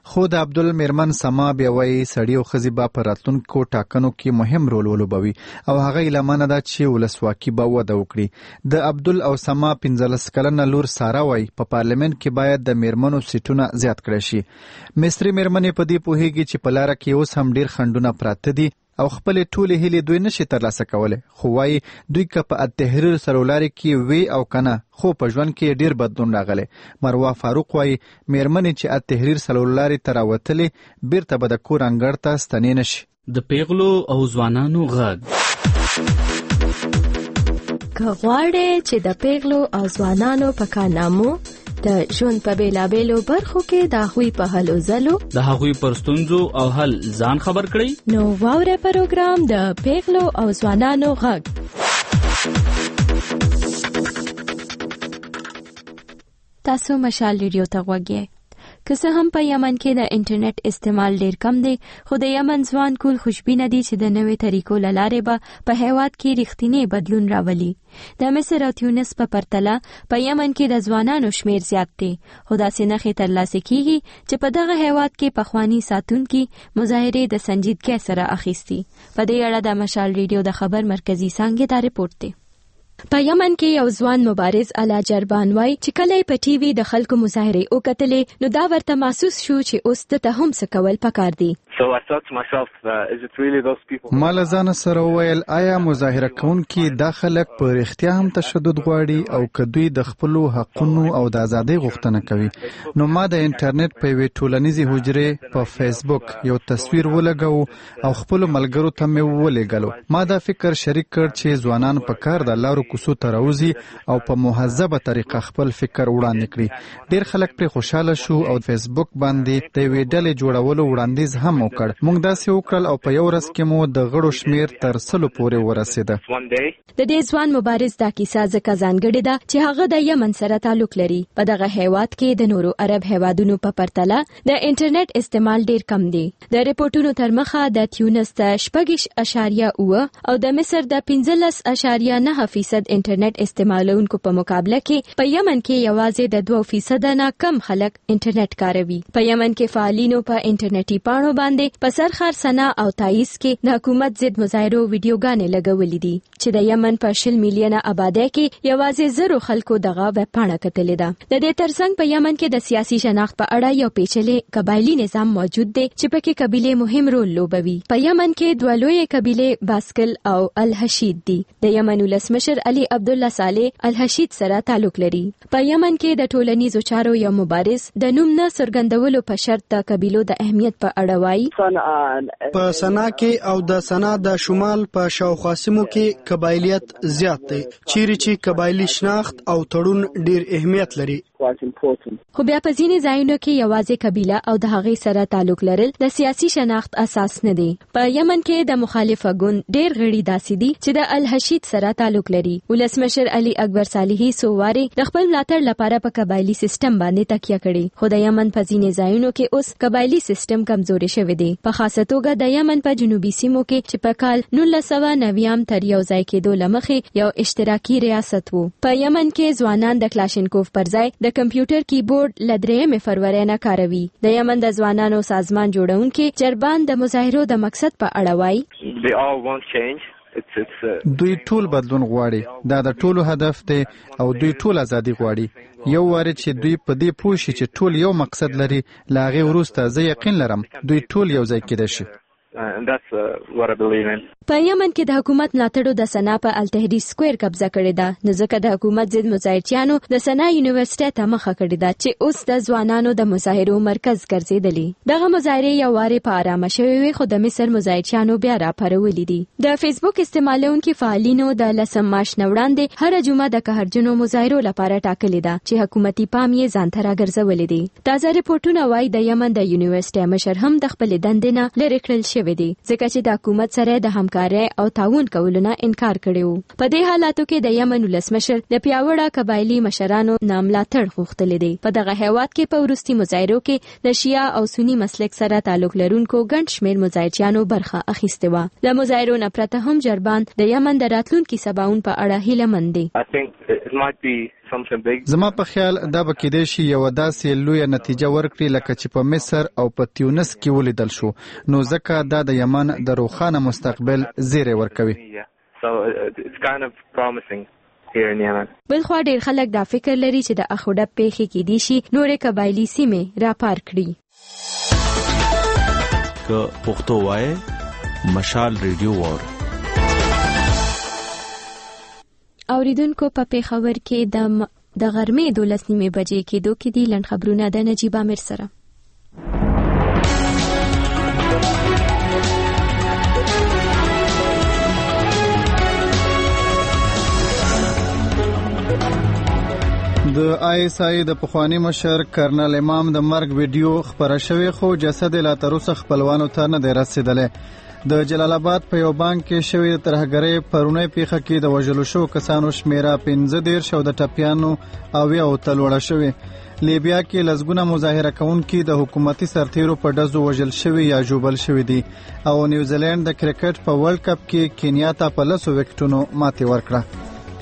[SPEAKER 2] خو د عبدل میرمن سما بیا وایي سړي او ښځې به په راتلونکو ټاکنو کې مهم رول ولوبوي او هغه ایلمانه ده چې ولسواکي به وده وکړي. د عبدل او سما پنځلس کلنه لور ساره وایي په پارلیمنت کې باید د میرمنو سیټونه زیات کړی شي. مصري میرمنې په دې پوهیږي چې په لاره کې اوس هم ډیر خنډونه پراته دي او خپل ټولې هیلې دوی نشي ترلاسه کولی، خو وایي دوی که په التحریر سرولاري کې وی او کنه خو په ژوند کې ډیر بدلون راغلی. مروه فاروق وایي میرمنې چې التحریر سرولاري ته راوتلې بیرته به د کور انګړ ته ستنې نشي.
[SPEAKER 14] د پیغلو او ځوانانو غږ
[SPEAKER 1] که غواړې چې د پیغلو او ځوانانو په کارنامو د ژوند په بیلابیلو برخو کې د هغوی په هلو ځلو
[SPEAKER 14] د هغوی پر ستونزو او حل ځان خبر کړئ،
[SPEAKER 1] نو واوره پروګرام د پیغلو او ځوانانو غږ. تاسو مشال ریډیو ته غوږ یې. که څه هم په یمن کې د انټرنیټ استعمال ډیر کم دی، خو د یمن ځوان کول خوشبینه دي چې د نوې طریقو له لارې به په هیواد کې رښتینی بدلون راولي. د مصر او تیونس په پرتله په یمن کې د ځوانانو شمیر زیات دی، خو داسې نښې ترلاسه کیږي چې په دغه هیواد کې پخواني ساتونکي مظاهرې د سنجیدګۍ سره اخیستي. په دې اړه د مشال ریډیو د خبر مرکزی څانګې دا رپورټ دی. په یمن کې یو ځوان مبارز الا جربان وای چې کله په ټي وي د خلکو مظاهرې وکتلې نو دا ورته محسوس شو چې اوس ته هم څه کول پکار دي.
[SPEAKER 15] So I thought to myself, uh, is it really those people?
[SPEAKER 2] ما له ځان سره وویل آیا مظاهره کوونکي دا خلک په رښتیا هم تشدد غواړي او که دوی د خپلو حقونو او د ازادۍ غوښتنه کوي؟ نو ما د انټرنیټ په یوې ټولنیزې حجرې په فیسبوک یو تصویر ولګاوه او خپلو ملګرو ته مې ولېږلو. ما دا فکر شریک کړ چې ځوانان په کار د لارو کوڅو ته راوځي او په مهذبه طریقه خپل فکر وړاندې کړي. ډېر خلک پرې خوشحاله شو او فیسبوک باندې د یوې ډلې جوړولو وړاندیز هم وکړ. موږ داسې وکړل او په یو ورځ کې مو د غړو شمیر تر سلو پورې ورسېده.
[SPEAKER 1] د دې ځوان مبارز دا کیسه ځکه ځانګړې ده چې هغه د یمن سره تعلق لري. په دغه هیواد کې د نورو عرب هیوادونو په پرتله د انټرنیټ استعمال ډیر کم دی. د ریپورتونو تر مخه د تیونس ته شپږ اشاریه اوه او د مصر د پنځلس اشاریه نه فیصد انټرنیټ استعمالونکو په مقابله کې په یمن کې یوازې د دوه فیصد نه کم خلک انټرنیټ کاروي. په یمن کې فعالینو په انټرنیټي پاڼو باندې په سرخار سنا او تایز کې د حکومت ضد مظاهرو ویډیوګانې لګولې دي چې د یمن په شل میلیونه آبادی کې یوازې زرو خلکو دغه ویب پاڼه کتلې ده. د دې ترڅنګ په یمن کې د سیاسي شناخت په اړه یو پیچلې قبایلی نظام موجود دی چې پکې قبیلې مهم رول لوبوي. په یمن کې دوه لویې قبیلې باسکل او الحشید دي. د یمن ولسمشر علي عبدالله صالح الحشید سره تعلق لري. په یمن کې د ټولنیزو چارو یو مبارز د نوم نه څرګندولو په شرط د قبیلو د اهمیت په اړه وایي.
[SPEAKER 16] په سنا کې او د سنا د شمال په شاوخوا سیمو کې قبایلیت زیات دی، چیرې چې قبایلی شناخت او تړون ډیر اهمیت لري.
[SPEAKER 1] خو بیا په ځینې ځایونو کې یوازې قبیله او د هغې سره تعلق لرل د سیاسي شناخت اساس نه دی. په یمن کې د مخالفه ګوند ډیر غړي داسې دي چې د الحشید سره تعلق لري. ولسمشر علي اکبر صالحي څو وارې د خپل ملاتړ لپاره په قبایلی سیستم باندې تکیه کړې، خو د یمن په ځینې ځایونو کې اوس قبایلی سیستم کمزوري شوی دی. په خاصه توګه د یمن په جنوبي سیمو کې چې په کال نولس سوه نوي تر یو ځای کېدو له مخې یو اشتراکي ریاست و. په یمن کې ځوانان د کلاشینکوف پر ځای د کمپیوټر کیبورډ له درېیمې فروری نه کاروي. د یمن د ځوانانو سازمان جوړونکي جربان د مظاهرو د مقصد په اړه وایي.
[SPEAKER 2] دوی ټول بدلون غواړي، دا د ټولو هدف دی او دوی ټول ازادي غواړي. یو واره چې دوی په دې پوه شي چې ټول یو مقصد لري، له هغې وروسته زه یقین لرم دوی ټول یو ځای کېدای شي.
[SPEAKER 1] په یمن کې د حکومت ملاتړو د سنا په التحریر سکویر قبضه کړې ده، نو ځکه د حکومت ضد مظاهرچیانو د سنا یونیورسيټي ته مخه کړې ده چې اوس د ځوانانو د مظاهرو مرکز ګرځېدلې. دغه مظاهرې یو واره په آرامه شوې وي، خو د مصر مظاهرچیانو بیا راپارولې دي. د فیسبوک استعمالونکو فعالینو د لسم مارچ نه وړاندې هر جمعه د قهرجنو مظاهرو لپاره ټاکلې ده چې حکومتي پام یې ځان ته راګرځولې دي. تازه ریپورتونه وایي د یمن د یونیورسيټي مشر هم د خپل دندې نه لرې کړل شوی دی، ځکه چې د حکومت سره د همکارۍ او تعاون کولو نه انکار کړی و. په دې حالاتو کې د یمن ولسمشر د پیاوړه قبایلی مشرانو ناملاتړ غوښتلی دی. په دغه هیواد کې په وروستي مظاهرو کې د شیعه او سنی مسلک سره تعلق لرونکو ګڼ شمېر مظاهرچیانو برخه اخیستې وه. له مظاهرو نه پرته هم جربان د یمن د راتلونکي سباوون په اړه هیله مند دی.
[SPEAKER 15] something big.
[SPEAKER 2] زما په خیال دا به کېدای شي یو داسې لویه نتیجه ورکړي لکه چې په مصر او په تیونس کې ولیدل شو، نو ځکه دا د یمن د روښانه مستقبل زیری ورکوي.
[SPEAKER 15] So it's kind of promising here in Yemen.
[SPEAKER 1] بلخوا ډیر خلک دا فکر لري چې د اخوډه پیښې کېدی شي نورې قبایلي سیمې راپار کړي.
[SPEAKER 8] که پښتو وایي مشال ریډیو وار.
[SPEAKER 1] اوریدونکو په پیښور کې د د غرمې دولس نیمې بجې کېدو کې دي لنډ خبرونه د نجیب عامر سره.
[SPEAKER 2] د آی اس آی د پخوانی مشر کرنل امام د مرګ ویډیو خبره شوې خو جسد لا تر اوسه خپلوانو ته نه دی رسیدلی. د جلال آباد په یو بانک کې شوې د ترهګرۍ پرونی پیښه کې د وژلو شو کسانو شمیره پنځه دېرش او د ټپیانو اویاو ته لوړه شوې. لیبیا کې لسګونه مظاهره کوونکي د حکومتي سرتیرو په ډزو وژل شوي یا ژوبل شوي دي او نیوزیلینډ د کرکټ په ورلد کپ کې کینیا ته په لسو وکټونو ماتې ورکړه.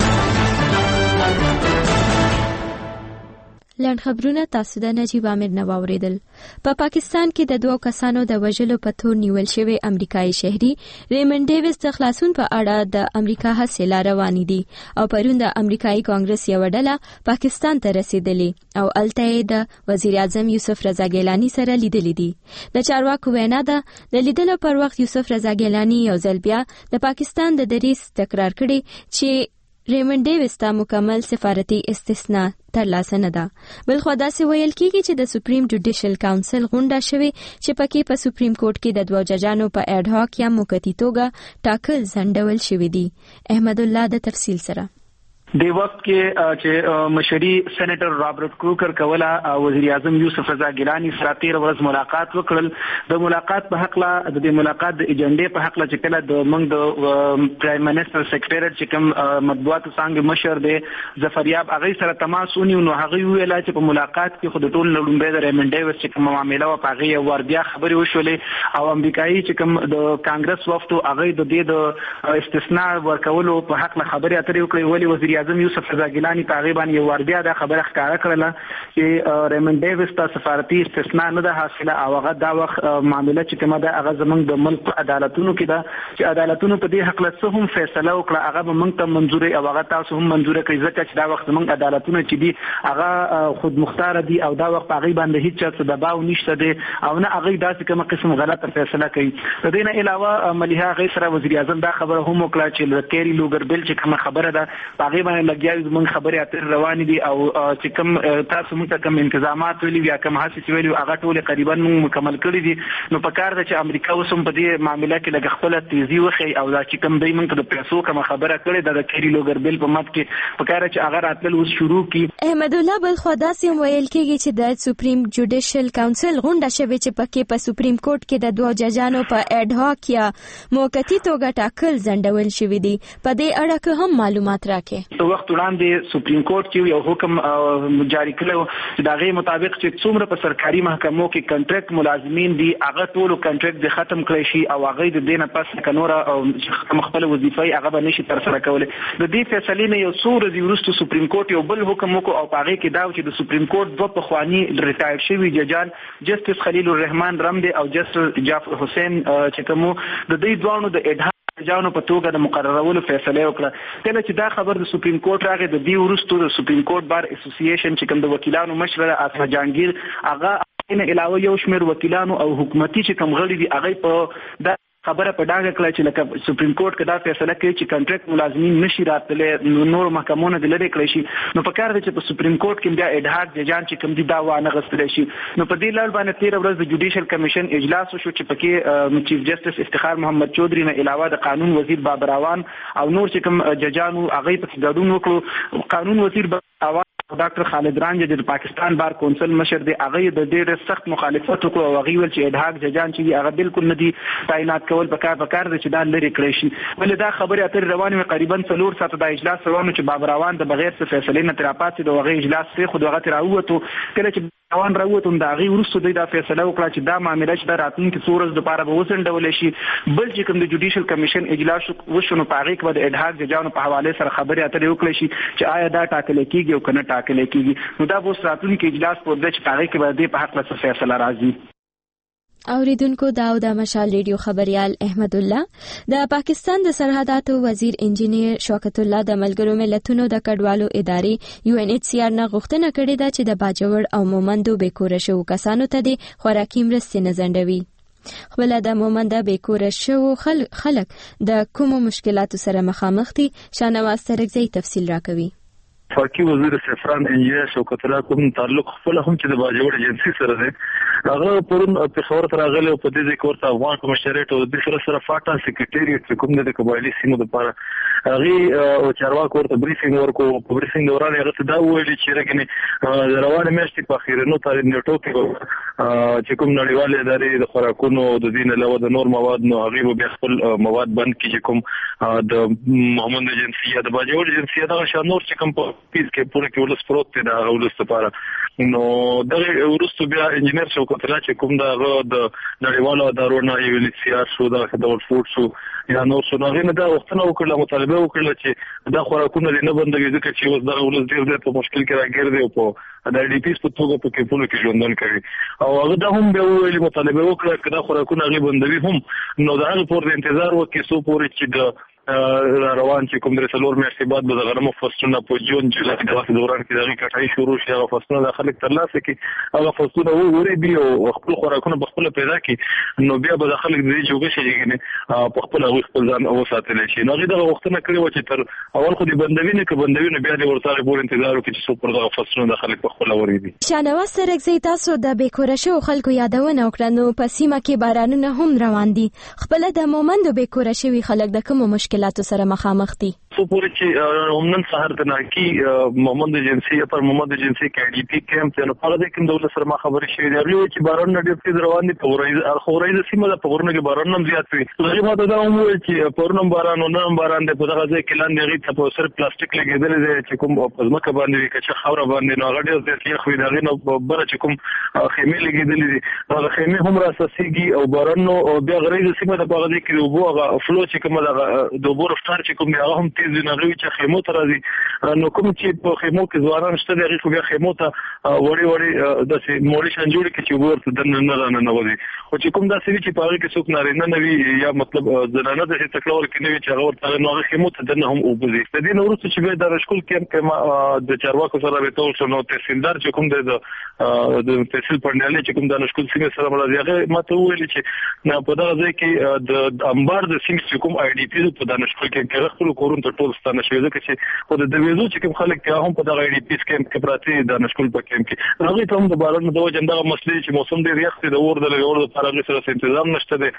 [SPEAKER 1] لنډ خبرونه تاسو د نجیب عامر نه واوریدل. په پا پاکستان کې د دوو کسانو د وژلو په تور نیول شوی امریکایي شهري ریمن ډیویس د خلاصون په اړه د امریکا هڅې لا روانې دي او پرون د امریکایي کانګرس یوه ډله پاکستان ته رسیدلی او هلته یې د وزیر اعظم یوسف رضا ګیلاني سره لیدلی دي. د چارواکو وینا ده د لیدلو پر وخت یوسف رضا ګیلاني یو ځل بیا د پاکستان د دریځ تکرار کړی چې ریمن ډیویس ته مکمل سفارتي استثناء ترلاسه نه ده. بلخوا داسې ویل کېږي چې د سپریم جوډیشل کاونسل غونډه شوې چې پکې په سپریم کورټ کې د دوو ججانو په اډ هاک یا موقتي توګه ټاکل ځنډول شوي دي. احمد الله د تفصیل سره.
[SPEAKER 17] د وخت کې چې مشري سېنیټر رابرټ کروکر کوله وزیر اعظم یوسف رضا ګیلاني سره تیر ورځ ملاقات وکړل. د ملاقات په حق لا د ملاقات د ایجنډې په حق لا چې کله د موږ د پرایم منسٹر سیکریټری چې کوم مطبوعاتو څنګه مشر دی ظفریاب هغه سره تماس ونیو نو هغه ویل چې په ملاقات کې خود ټول لومبه د ریمن ډیویس چې کوم معاملې و پاغي ور بیا خبري وشولې او امریکایي چې کوم د کانګرس وفتو هغه د دې د استثناء ورکولو په حق لا خبري اترې وکړي. ولی وزیر اعظم یوسف رضا ګیلاني تقریبا یو ور بیا د خبره ښکارا کړله چې ریمن ډیویس ته سفارتي استثناء نه ده حاصله او هغه دا وخت معاملې چې کومه ده هغه زمونږ د ملک عدالتونو کې ده چې عدالتونو په دې حق له څه هم فیصله وکړه هغه به موږ ته منزوري او هغه تاسو هم منزوري کوي ځکه چې دا وخت زمونږ عدالتونه چې دي هغه خود مختار دي او دا وخت هغه باندې هیڅ څه دباو نشته دي او نه هغه داسې کومه قسم غلطه فیصله کوي. د دې نه علاوه مليحه هغه سره وزیر اعظم دا خبره هم وکړه چې د کیری لوګر بل چې کومه خبره ده هغه باندې لګیاوي زمونږ خبرې اترې روانې دي او چې کوم تاسو موږ ته کوم انتظامات ویلي یا کوم هڅې چې ویلي هغه ټول قریبا موږ مکمل کړي دي. نو په کار ده چې امریکا اوس هم په دې معامله کې لږ خپله تیزي وښیي او دا چې کوم دی موږ ته د پیسو کومه خبره کړې ده د کیری لوګر بل په مد کې په کار چې هغه راتلل اوس شروع کړي.
[SPEAKER 1] احمد الله بلخوا داسې هم ویل کېږي چې د سپریم جوډیشل کاونسل غونډه شوې چې پکې په سپریم کورټ کې د دوو ججانو په اډ هاک یا موقتي توګه ټاکل ځنډول شوي دي. په دې اړه که هم معلومات راکړي.
[SPEAKER 17] په وخت وړاندې سپریم کورټ کې یو حکم جاری کړو چې دا غي مطابق چې څومره په سرکاري محکمو کې کنټریکټ ملازمین دي هغه ټول کنټریکټ د ختم کړی شي او هغه د دینه پس کنوره او خپل وظیفه هغه به نشي تر سره کولای. د دې فیصلې نه یو څو ورځې وروسته سپریم کورټ یو بل حکم وکړ او هغه کې دا چې د سپریم کورټ دوه پخوانی ریټایر شوي ججان جسټس خلیل الرحمن رمدي او جسټس جعفر حسین چې کوم د دې دوانو د اډها جانو په توګه د مقررولو فیصله وکړه. کله چې دا خبر د سپریم کورټ راغی د دې وروسته د سپریم کورټ بار اسوسییشن چې کوم د وکیلانو مشر اسما جانگیر هغه نه علاوه یو شمېر وکیلانو او حکومتي چې کوم غړي دي هغه په دا خبره په ډاګه کړه چې لکه سپریم کورټ کې دا فیصله کوي چې کنټریکټ ملازمین نشي راتللی نور محکمونه د لری کړی شي. نو په کار دی چې په سپریم کورټ کې بیا اډهاک ججان چې کوم دي دا وانه غوښتل شي. نو په دې لړ باندې تیر ورځ د جوډیشل کمیشن اجلاس شو چې پکې چیف جسټس افتخار محمد چودھری نه علاوه د قانون وزیر بابر اعوان او نور چې کوم ججانو هغه په ګډون وکړو. قانون وزیر بابر اعوان ډاکټر خالد رانجه د پاکستان بار کونسل مشر دی هغه د ډېر سخت مخالفت وکړو او هغه ویل چې اډهاک ججان چې هغه بالکل نه دي تعینات کول په کار په کار چې دا لري کړی شي. ولې دا خبره اترې روانه وي قریبا څلور ساعته د اجلاس روانو چې بابر اعوان د بغیر څه فیصلې نه تر پاتې د هغه اجلاس څخه خو دغه تر اوته کله چې روان راوته د هغې وروسته دوی دا فیصله وکړه چې دا معامله چې د راتلونکي څو ورځو دپاره به وڅنډولی شي. بل چې کوم د جوډیشل کمیشن اجلاس وشو نو په هغې کې به د اډهاک ججانو په حوالې سره خبرې اترې وکړی شي چې آیا دا ټاکلی کېږي او که نه ټاکلی کېږي. نو دا به اوس راتلونکي اجلاس په ورځ چې په هغې کې به د دې په هکله څه فیصله راځي.
[SPEAKER 1] اوریدونکو دا او د مشال ریډیو خبريال احمد الله د پاکستان د سرحداتو وزیر انجینیر شوکت الله د ملګرو ملتونو د کډوالو ادارې یو ان ایچ سی آر نه غوښتنه کړې ده چې د باجوړ او مومندو بیکوره شو کسانو ته د خوراکي مرستې نه ځنډوي. خپل د مومنده بیکوره شو خلک خلک د کومو مشکلاتو سره مخامخ دي. شانواز ترکزی تفصیل راکوي.
[SPEAKER 18] وفاقي وزیر سفران انجینیر شوکت الله کوم تعلق خپل هم چې د باجوړ ایجنسی سره دی هغه پرون پېښور ته راغلی او په دې ځای کې ورته افغان کمشنریټ او د سره سره فاټا سکریټریټ چې کوم د قبایلي سیمو دپاره هغې چارواکو ورته بریفینګ ورکړو. په بریفینګ دوران هغه ته دا وویلي چې رګنې د روانې میاشتې په اخرینو نیټو کې چې کوم نړیوالې ادارې د خوراکونو د دې نه علاوه د نور مواد نو هغې به بیا خپل مواد بند کړي چې کوم د مومند ایجنسي یا د باجوړ ایجنسي دغه شان نور چې کوم پیس کې پوره کې ولس پروت دی د هغه ولس لپاره. نو دغه وروسته بیا انجینیر شوکت الله چې کوم د هغه د نړیوالو ادارو نه یو ان ایچ سی آر شو دغه ډول فوډ شو یا نور شو نو هغې نه دا غوښتنه وکړله مطالبه وکړله چې دا خوراکونه دې نه بندوي ځکه چې اوس دغه ولس ډېر دی په مشکل کې راګیر دی او په د آی ډي پیس په توګه په کیمپونو کې ژوندون کوي. او هغه دا هم بیا وویلي مطالبه وکړه که دا خوراکونه هغې بندوي هم نو د هغې پورې انتظار وکړي څو پورې چې د روان چې کوم درې څلور میاشتې بعد به د غنمو فصلونه په جون جولای داسې دوران کې د هغې کټایي شروع شي هغه فصلونه د خلک ترلاسه کړي هغه فصلونه وورېبي او خپل خوراکونه په خپله پیدا کړي نو بیا به د خلک د دې جوګه شي چې په خپل هغوی خپل ځان وساتلی شي. نو هغې دغه غوښتنه کړې وه چې تر اول خو دې بندوي نه که بندوي نو بیا دې ورته هغې پورې انتظار وکړي چې څو پر دغه فصلونه د خلک په خپله ورېبي.
[SPEAKER 1] شانواز ترکزی تاسو د بیکوره شوو خلکو یادونه وکړه نو په سیمه کې بارانونه هم روان دي. خپله د مومندو بیکوره شوي خلک د کومو مشکلاتو سره مخامخ مختی
[SPEAKER 18] څو پورې چې نن سهار د ناکي مومند ایجنسي پر مومند ایجنسي کې ډي پی کیمپ ته نو په دې کې د ولس سره ما خبرې شوې دي هغه چې باران ډېر تیز روان دي په ورځ خورایي سیمه د پورونه کې باران هم زیات وي. هغه ماته دا هم وایي چې پورنم باران او نن باران د په دغه ځای کې لاندې غي ته په سر پلاستیک لګیدل دي چې کوم په ځمکه باندې وي چې خوره باندې نو هغه ډېر زیات یخ وي دغه نو بره چې کوم خیمه لګیدل دي هغه خیمه هم راسسيږي او باران نو بیا غریزه سیمه د په دې کې وبو هغه فلو چې کوم د دوبو رفتار چې کوم هغه هم تیز نه غوي چې خیمو ته راځي نو کوم چې په خیمو کې ځوانان شته دغه خو بیا خیمو ته وړي وړي د سي موري شنجوړي کې چې ورته د نه نه نه وځي او چې کوم داسې چې په هغه کې څوک نارینه نه وي یا مطلب زنانه د تکلور کې نه وي چې هغه ورته نو هغه خیمو ته د نه هم وبځي. د دې نورو چې به د رشکول کې د چارواکو سره به تول شو نو تحصیلدار چې کوم د د تحصیل پړنیالي چې کوم د رشکول سیمه سره ملازمه هغه ماته ویل چې نه په دغه ځای کې د انبار د سیمه چې کوم آی ډي پی په د رشکول کې خپل کورون ته ټول ستانه شوی ځکه چې په د ویزو چې کوم خلک هم په دغه آی ډي پی کیمپ کې پراته د نشکول په کیمپ کې هغه ته هم د باران د وجه دغه مسلې چې موسم ډېر یخ دی د اور د لګور د فارغ سره تنظیم نشته دی.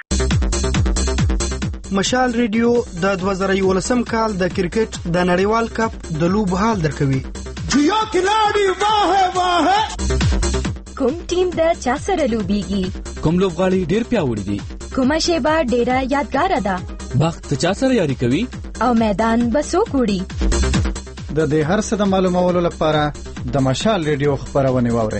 [SPEAKER 16] مشال ریډیو د دوه زره یولسم کال د کرکټ د نړیوال کپ د لوبو حال درکوي.
[SPEAKER 10] جیا کلاړي واه واه
[SPEAKER 1] کوم ټیم د چا سره لوبيږي
[SPEAKER 19] کوم لوبغاړي ډېر پیاوړي دي
[SPEAKER 1] کومه شیبه ډېره یادګار ده
[SPEAKER 19] وخت چا سره یاري کوي
[SPEAKER 1] او میدان بسو کوړي.
[SPEAKER 2] د دې هر څه د معلومولو لپاره د مشال ریډیو خبرونه واورئ.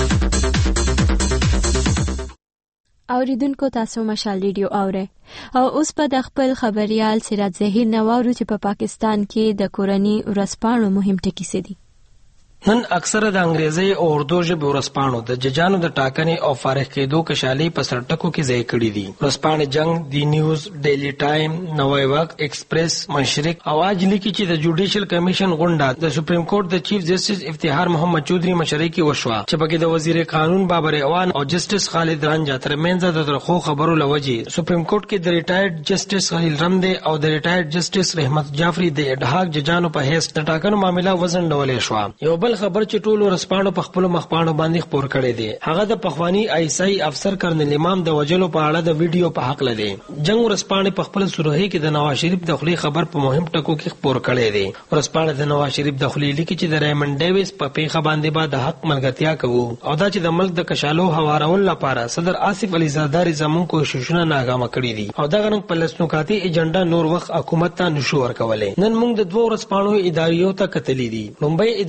[SPEAKER 1] اوریدونکو تاسو مشال ریډیو اورئ او اوس په د خپل خبريال سراج ظهیر نواورو چې په پاکستان کې د کورنۍ ورځپاڼو مهم ټکي څه دي.
[SPEAKER 12] نن اکثره د انګریزي او اردو ژبې ورځپاڼو د ججانو د ټاکنې او فارغ کېدو کشالي په سرټکو کې ځای کړی دي. ورځپاڼې جنگ، دی نیوز، ډیلی ټایم، نوی وخت، ایکسپریس، مشرق او اج لیکي چې د جوډیشل کمیشن غونډه د سپریم کورټ د چیف جسټس افتخار محمد چودھری مشرۍ کې وشوه چې پکې د وزیر قانون بابر اعوان او جسټس خالد رانجا ترمنځ د ترخو خبرو لوجې سپریم کورټ کې د ریټایرډ جسټس خلیل رمدی او د ریټایرډ جسټس رحمت جعفری د اډهاک ججانو په هیڅ د ټاکنو معاملې وزنډولې شو. یو بل خبر چې ټولو رسپانو په خپل مخپانو باندې خبر کړي دي هغه د پخوانی آیسای افسر کرنل امام د وجلو په اړه د ویډیو په حق لدی. جنگ رسپانې په خپل سروهي کې د نواز شریف داخلي خبر په مهم ټکو کې خبر کړي دي. رسپانې د نواز شریف داخلي لیکي چې د ریمن ډیویس په پیښه باندې با د حق ملګرتیا کوو او دا چې د ملک د کشالو هوارول لپاره صدر آصف علی زرداری زمون کوششونه ناکام کړي دي او دا غننګ په لسنوکاتي ایجنډا نور وخت حکومت ته نشو ورکولې. نن موږ د دوه رسپانو اداریو ته کتلې دي. ممبئی ادارې د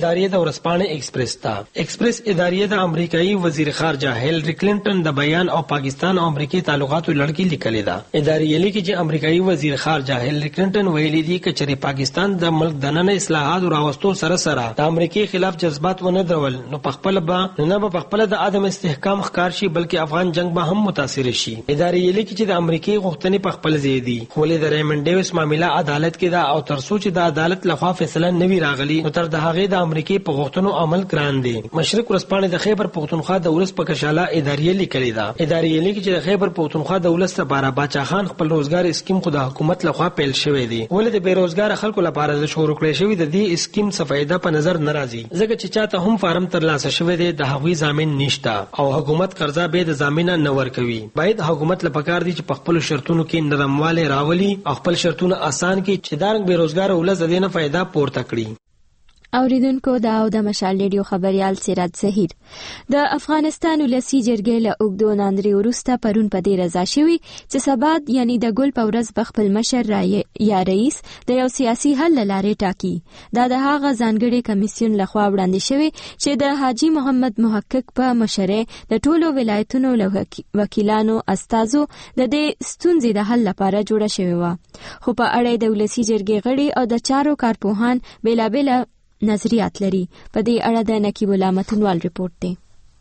[SPEAKER 20] ورځپاڼې ایکسپریس ته. ایکسپریس ادارې د امریکایي وزیر خارجه هیلری کلینټن د بیان او پاکستان او امریکای تعلقاتو لړکی لیکلې ده. ادارې لیکي چې امریکایي وزیر خارجه هیلری کلینټن ویلي دي چې چېرې پاکستان د ملک دننه اصلاحات راوستو سره سره د امریکای خلاف جذبات ونه درول نو پخپل به نه به پخپل د عدم استحکام ښکار شي بلکې افغان جنگ به هم متاثر شي. ادارې لیکي چې د امریکای غوښتنې پخپل ځای دي خو د ریمن ډیویس معامله عدالت کې ده او تر څو چې د عدالت لخوا فیصله نوي راغلي نو تر د هغې د امریکای په غوښتنو عمل ګران دی. مشرق ورځپاڼې د خیبر پښتونخوا د ولس په کشاله ادارې لیکلې ده. ادارې لیکي چې د خیبر پښتونخوا د ولس لپاره باچا خان خپل روزګار اسکیم خو د حکومت لخوا پیل شوی دی ولې د بیروزګار خلکو لپاره د شروع کړی شوی د دې اسکیم څه فائدہ په نظر نه راځي ځکه چې چاته هم فارم ترلاسه شوی دی د هغوی ضامن نشته او حکومت قرضه به د ضامن نه ورکوي. باید حکومت لپاره کار دی چې په خپل شرطونو کې نرمواله راولي او خپل شرطونه آسان کړي چې دارنګ بیروزګار ولس د دې نه فائدہ پورته کړي.
[SPEAKER 1] اوریدونکو دا او د مشال ریډیو خبريال سراج زهیر. د افغانستان ولسی جرګې له اوږدو ناندري وروسته پرون په دې رضا شوی چې سبا یعنی د ګل په ورځ بخپل مشر رای یا رئیس د یو سیاسي حل لارې ټاکي. دا د هغه ځانګړي کمیسیون لخوا وړاندې شوی چې د حاجی محمد محقق په مشرۍ د ټولو ولایتونو له وکیلانو استازو د دې ستونزې د حل لپاره جوړه شوی و. خو په اړه د ولسی جرګې غړي او د چارو کارپوهان بیلابل نظریات لري. په دې اړه د نقیب الله متنوال ریپورت دی.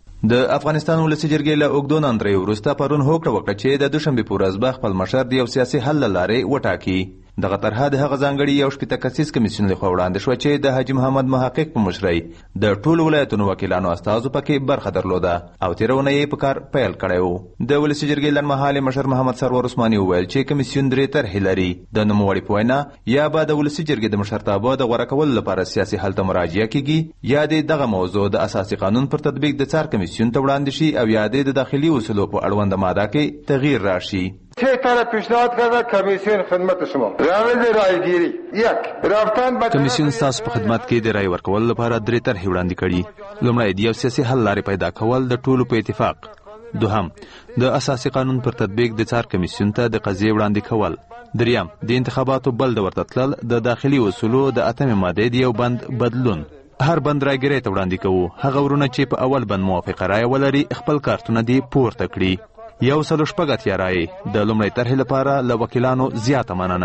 [SPEAKER 21] د افغانستان ولسی جرګې له اوږدو ناندرۍ وروسته پرون هوکړه وکړه چې د دوشنبې په ورځ به خپل مشر د یو سیاسي حل لارې وټاکي. دغه طرحه د هغه ځانګړي یو شپېته کسیز کمیسیون لخوا وړاندې شوه چې د حاجي محمد محقق په مشرۍ د ټولو ولایتونو وکیلانو استازو پکې برخه درلوده او تېره اونۍ یې په کار پیل کړی و. د ولسي جرګې لنډمهالې مشر محمد سرور عثماني وویل چې کمیسیون درې طرحې لري. د نوموړي په وینا یا به د ولسي جرګې د مشرتابه د غوره کولو لپاره سیاسي حل ته مراجعه کیږي یا د دغه موضوع د اساسي قانون پر تطبیق د څار کمیسیون ته وړاندې شي او یا د داخلي اصولو په اړوند ماده کې تغییر راشي.
[SPEAKER 22] چه طرح پیشنهاد کرده کمیسیون خدمت شما روش رایگیری یک رفتن به
[SPEAKER 21] کمیسیون تاسو په خدمت کې د رای ورکول لپاره درې طرحې وړاندې کړي. لومړی د یو سیاسي حل لارې پیدا کول د ټولو په اتفاق. دوهم د اساسي قانون پر تطبیق د څار کمیسیون ته د قضیې وړاندې کول. دریم د انتخاباتو بل د ورته تلل د داخلي اصولو د اتمې مادې د یو بند بدلون. هر بند رایګرۍ ته وړاندې کوو. هغه ورونه چې په اول بند موافقه رایه ولري خپل کارتونه دې پورته کړي. یو سلو شپږ اتیا رایې د لومړۍ طرحې لپاره له وکیلانو زیاته مننه.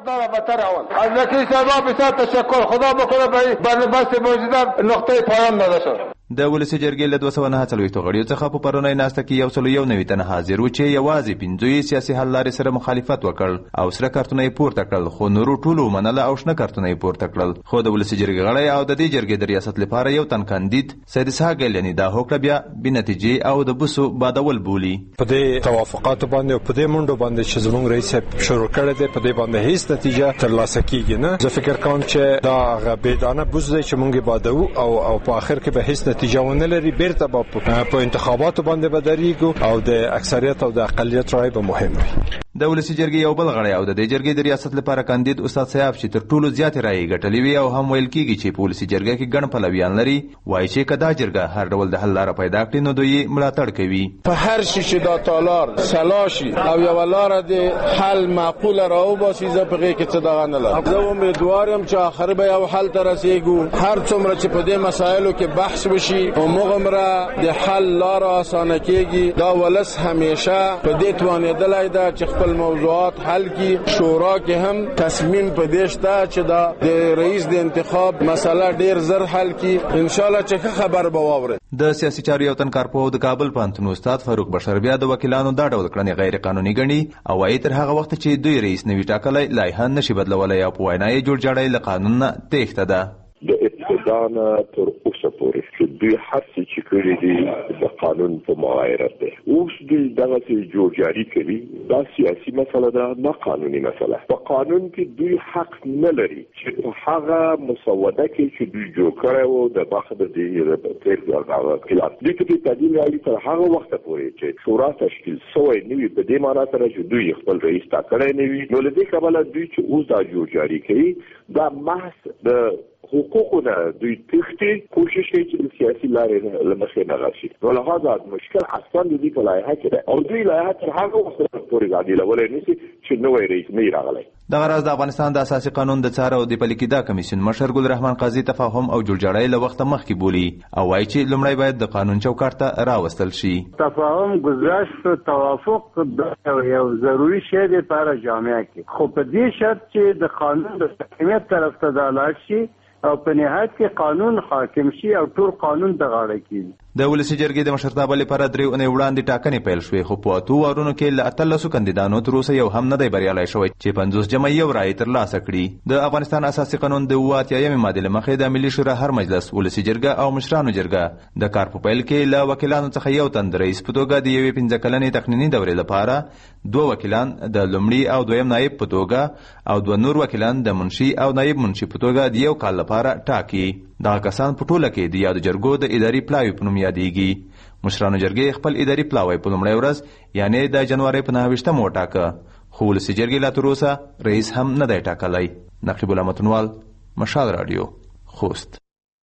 [SPEAKER 22] از وکیل صاحب بسیار تشکر. خدا بکنه به بندوبست موجوده نقطه پایان داده شد.
[SPEAKER 21] د ولسي جرګې له دوه سوه نهه څلوېښتو غړیو څخه په پرونۍ ناسته کې یو سلو یو نوي تنه حاضر وو چې یوازې پنځه یې سیاسي حل لارې سره مخالفت وکړ او سره کارتونه یې پورته کړل خو نورو ټولو ومنله او شنه کارتونه یې پورته کړل. خو د ولسي جرګې غړی او د دې جرګې د ریاست لپاره یو تن کاندید سید اسحاق ګیلاني دا هوکړه بیا بېنتیجې او د بوسو بادول بولي.
[SPEAKER 23] په دې توافقاتو باندې او په دې منډو باندې چې زموږ رئیس شروع کړی دی په دې باندې هیڅ نتیجه ترلاسه کیږي نه. زه فکر کوم چې دا هغه بېدانه بوز دی چې موږ یې بادوو او او په آخر کې به هیڅ نتیجه ونه لري. بیرته به په انتخاباتو باندې به درېږو او د اکثریت او د اقلیت رای به مهم وي.
[SPEAKER 21] د ولسي جرګې یو بل غړی او د دې جرګې د ریاست لپاره کاندید استاد سیاف چې تر ټولو زیاتې رایې ګټلې وي او هم ویل کېږي چې په ولسي جرګه کې ګڼ پلویان لري وایي چې که دا جرګه هر ډول د حل لاره پیدا کړي نو دوی یې ملاتړ کوي.
[SPEAKER 22] په هر شي چې دا تالار سلا شي او یوه لاره د حل معقوله راوباسي زه په هغې کې څه دغه نه لرم. زه امیدوار یم چې آخر به یو حل ته رسېږو. هر څومره چې په دې مسایلو کې بحث وشي همغومره د حل لاره اسانه کېږي. دا ولس همیشه په دې توانېدلی ده چې خپل موضوعات حل کی. شورا کې هم تصمیم په دې شته چې دا د رئیس د انتخاب مسله ډیر زر حل کی. ان شاء الله چې خبر به واوري.
[SPEAKER 21] د سیاسي چارو یو تن کارپوه د کابل پوهنتون استاد فاروق بشر بیا د وکیلانو دا ډول کړنې غیر قانوني ګڼي او وايي تر هغه وخت چې دوی رئیس نوي ټاکلی لایحه نشي بدلولی او په وینا یې جوړ جاړی له قانون نه تېښته ده.
[SPEAKER 24] د ابتدا نه تر اوسه پورې چې دوی هر څه چې کړي دي د قانون په معایرت دی. اوس دوی دغسې جوړجاري کوي. دا سیاسي مسله ده نه قانوني مسله. په قانون کې دوی حق نه لري چې په هغه مسوده کې چې دوی جوړ کړی و د مخه د دې خلاف دوی ته تعدیل راولي تر هغه وخته پورې چې شورا تشکیل سوی نه وي. په دې معنا سره چې دوی خپل رئیس ټاکلی نه وي نو له دې کبله دوی چې اوس دا جوړجاري کوي دا محض د حقوقونه دوی تختی کوشش کوي چې سیاسي لارې لمخې نه راشي. نو لهدا مشکل اصلا د دې په لایحه کې ده او دوی لایحه تر هغه وخت پورې عادلولې نشي چې نوې رئیس نه راغلی.
[SPEAKER 21] دغه راز د افغانستان د اساسي قانون د څار او د پلي کېدا کمیسیون مشر ګل رحمان قاضي تفاهم او جوړجاړی له وخت مخکې بولي او وایي چې لومړی باید د قانون چوکاټ ته راوستل شي.
[SPEAKER 3] تفاهم گذشت و توافق یو ضروری شی دی په جامعه کې، خو په دې شرط چې د قانون د حاکمیت طرف ته لاړ شي او په نهایت کې قانون حاکم شي او ټول قانون د غاړه کېږي.
[SPEAKER 21] د ولسي جرګې د مشرتابه لپاره درې اونۍ وړاندې ټاکنې پیل شوې، خو په اتو وارونو کې له اتلسو کاندیدانو تر اوسه یو هم نه دی بریالی شوی چې پنځوس جمع یو رایې ترلاسه کړي. د افغانستان اساسي قانون د اووه اتیایمې مادې له مخې د ملي شورا هر مجلس، ولسي جرګه او مشرانو جرګه د کار په پیل کې له وکیلانو څخه یو تن د رئیس په توګه د یوې پنځه کلنې تقنیني دورې لپاره، دوه وکیلان د لومړي او دویم نایب په توګه او دوه نور وکیلان د منشي او نایب منشي په توګه د یو کال لپاره ټاکي. دغه کسان په ټوله کې د یادو جرګو د اداري پلاوي په نوم یادېږي. مشرانو جرګې خپل اداري پلاوی په لومړۍ ورځ یعنې د جنورۍ په نهه ویشتمه وټاکه، خو ولسي جرګې لا تر اوسه رئیس هم نه دی ټاکلی. نقیب الله متنوال، مشال راډیو، خوست.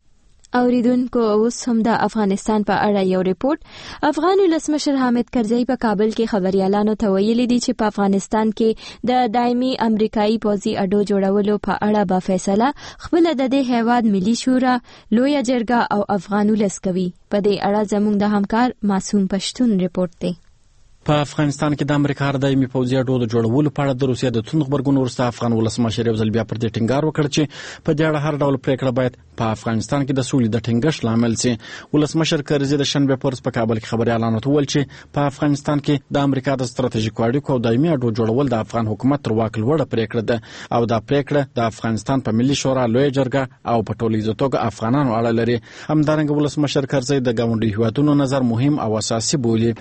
[SPEAKER 1] اوریدونکو اوس هم د افغانستان په اړه یو ریپورت. افغان ولسمشر حامد کرزئی په کابل کې خبريالانو ته ویلي دي چې په افغانستان کې د دایمي امریکایي پوځي اډو جوړولو په اړه به فیصله خپل د دې هیواد ملي شورا، لویه جرګه او افغان ولس کوي. په دې اړه زموږ د همکار معصوم پښتون ریپورت دی.
[SPEAKER 11] په افغانستان کې د امریکا د دایمي پوځي اډو د جوړولو په اړه د روسیې د توند غبرګون وروسته افغان ولسمشر یو ځل بیا پر دې ټینګار وکړ چې په دې اړه هر ډول پریکړه باید په افغانستان کې د سولې د ټینګښت لامل شي. ولسمشر کرزي د شنبه پرز په کابل کې خبريالانو ته وویل چې په افغانستان کې د امریکا د ستراتیژیکو اړیکو او دایمي اډو جوړول د افغان حکومت تر واک لوړه پریکړه ده او دا پریکړه د افغانستان په ملي شورا، لویه جرګه او په ټولیزه توګه افغانانو اړه لري. همدارنګه ولسمشر کرزي د ګاونډي هیوادونو نظر مهم او اساسي بولي.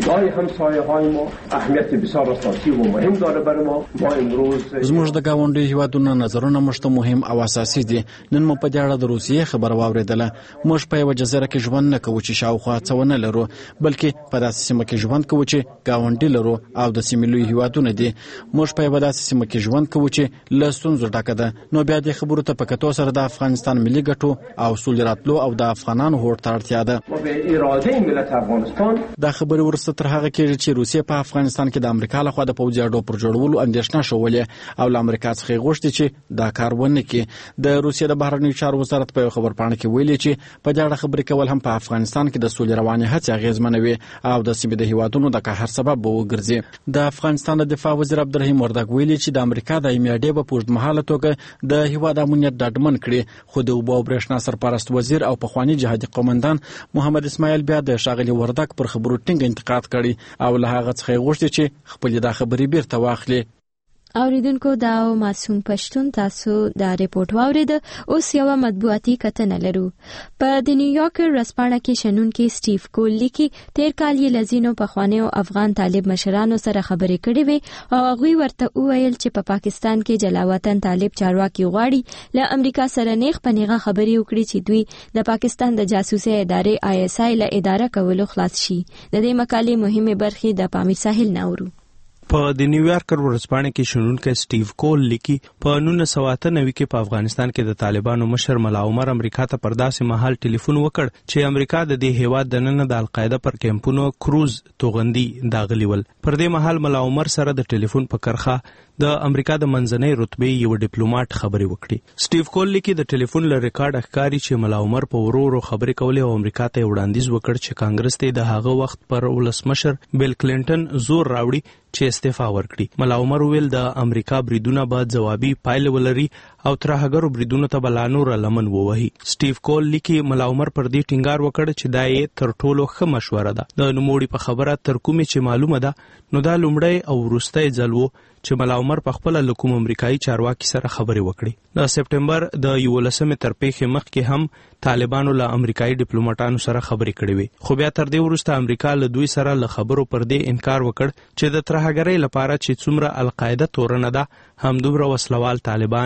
[SPEAKER 4] اهمیت بسیار اساسی و مهم داره برای ما. ما امروز
[SPEAKER 11] زموږ د گاونډي هیوادونو نظرونه موږ ته مهم او اساسي دي. نن مو په دې اړه د روسیې خبر واوریدله. موږ په یو جزیره کې ژوند نه کوو چې شاوخوا څه ونه لرو، بلکې په داسې سیمه کې ژوند کوو چې گاونډي لرو او د سیمې لوی هیوادونه دي. موږ په یو داسې سیمه کې ژوند کوو چې له ستونزو ډکه ده. نو بیا دې خبرو ته په کتو سره د افغانستان ملي ګټو او سولې راتلو او د افغانانو هوډ ته اړتیا ده.
[SPEAKER 4] اراده ملت افغانستان
[SPEAKER 11] دا خبرې ورسته تر هغه کېږي چې روسیې په افغانستان کې د امریکا لخوا د پوځي اډو پر جوړولو اندېښنه شولې او له امریکا څخه غوښتي چې دا کار ونه کړي. د روسیې د بهرنیو چارو وزارت په خبرپاڼه کې ویلي چې په دې اړه خبرې کول هم په افغانستان کې د سولې روانې هڅې اغېزمنوي او د سیمې د هیوادونو د قهر سبب وګرځي. د افغانستان د دفاع وزیر عبدالرحیم وردګ ویلي چې د امریکا د ایمیاډي په اوږدمهاله توګه د هیواد امنیت ډاډمن کړي، خو د اوبو او برېښنا سرپرست وزیر او پخوانی جهادي قومندان محمد اسماعیل بیا د ښاغلي وردګ پر خبرو ټینګ انتقاد کړي او له هغه څخه غوښتي چې خپل دا خبرې بیرته واخلي.
[SPEAKER 1] اوریدونکو دا معصوم پښتون تاسو دا ریپورت واورید. اوس یو مطبوعاتي کتنه لرو. په د نیویارک ورځپاڼه کې شنونکي سټیف کول لیکي تیر کال یې لزینو په خوانیو افغان طالب مشرانو سره خبرې کړې وې او هغوی ورته وویل چې په پا پاکستان کې جلاوطن طالب چارواکي غواړي له امریکا سره نیغ په نیغه خبرې وکړي چې دوی د پاکستان د جاسوسي ادارې آی اس آی له اداره کولو خلاص شي. د دې مقالې مهمه برخې د پامیر ساحل نورو.
[SPEAKER 6] په د نیویارکر ورځپاڼه کې شنونکی سټیو کول لیکي په نولس سوه اته نوي کې په افغانستان کې د طالبانو مشر ملا عمر امریکا ته پر داسې مهال ټلیفون وکړ چې امریکا د دې هیواد دننه د القاعده پر کیمپونو کروز توغندي داغلي ول. پر دې مهال ملا عمر سره د ټلیفون په کرخه د امریکا د منځنۍ رتبې یو ډیپلوماټ خبرې وکړي. سټیو کول لیکي د ټلیفون له ریکارډ ښکاري چې ملا عمر په ورو ورو خبرې کولې او امریکا ته وړاندیز وکړ چې کانګرس ته د هغه وخت پر ولسمشر بیل کلینټن زور راوړي چې استعفا ورکړي. ملا عمر ویل د امریکا بریدونه به ځوابي پایله ولري او ترهګرو بریدونو ته به لا نور لمن ووهي. سټیو کول لیکي ملا عمر پر دې ټینګار وکړ چې دا یې تر ټولو ښه مشوره ده. د نوموړي په خبره تر کومې چې معلومه ده نو دا لومړی او وروستی ځل و چې ملا عمر په خپل له کوم امریکایي چارواکي سره خبرې وکړي. د سپټمبر د یولسمې تر پیښې مخکې هم طالبانو له امریکایي ډیپلوماټانو سره خبرې کړې وي، خو بیا تر دې وروسته امریکا له دوی سره له خبرو پر دې انکار وکړ چې د ترهګرۍ لپاره چې څومره القاعده تورنه ده همدومره وسلوال طالبان هم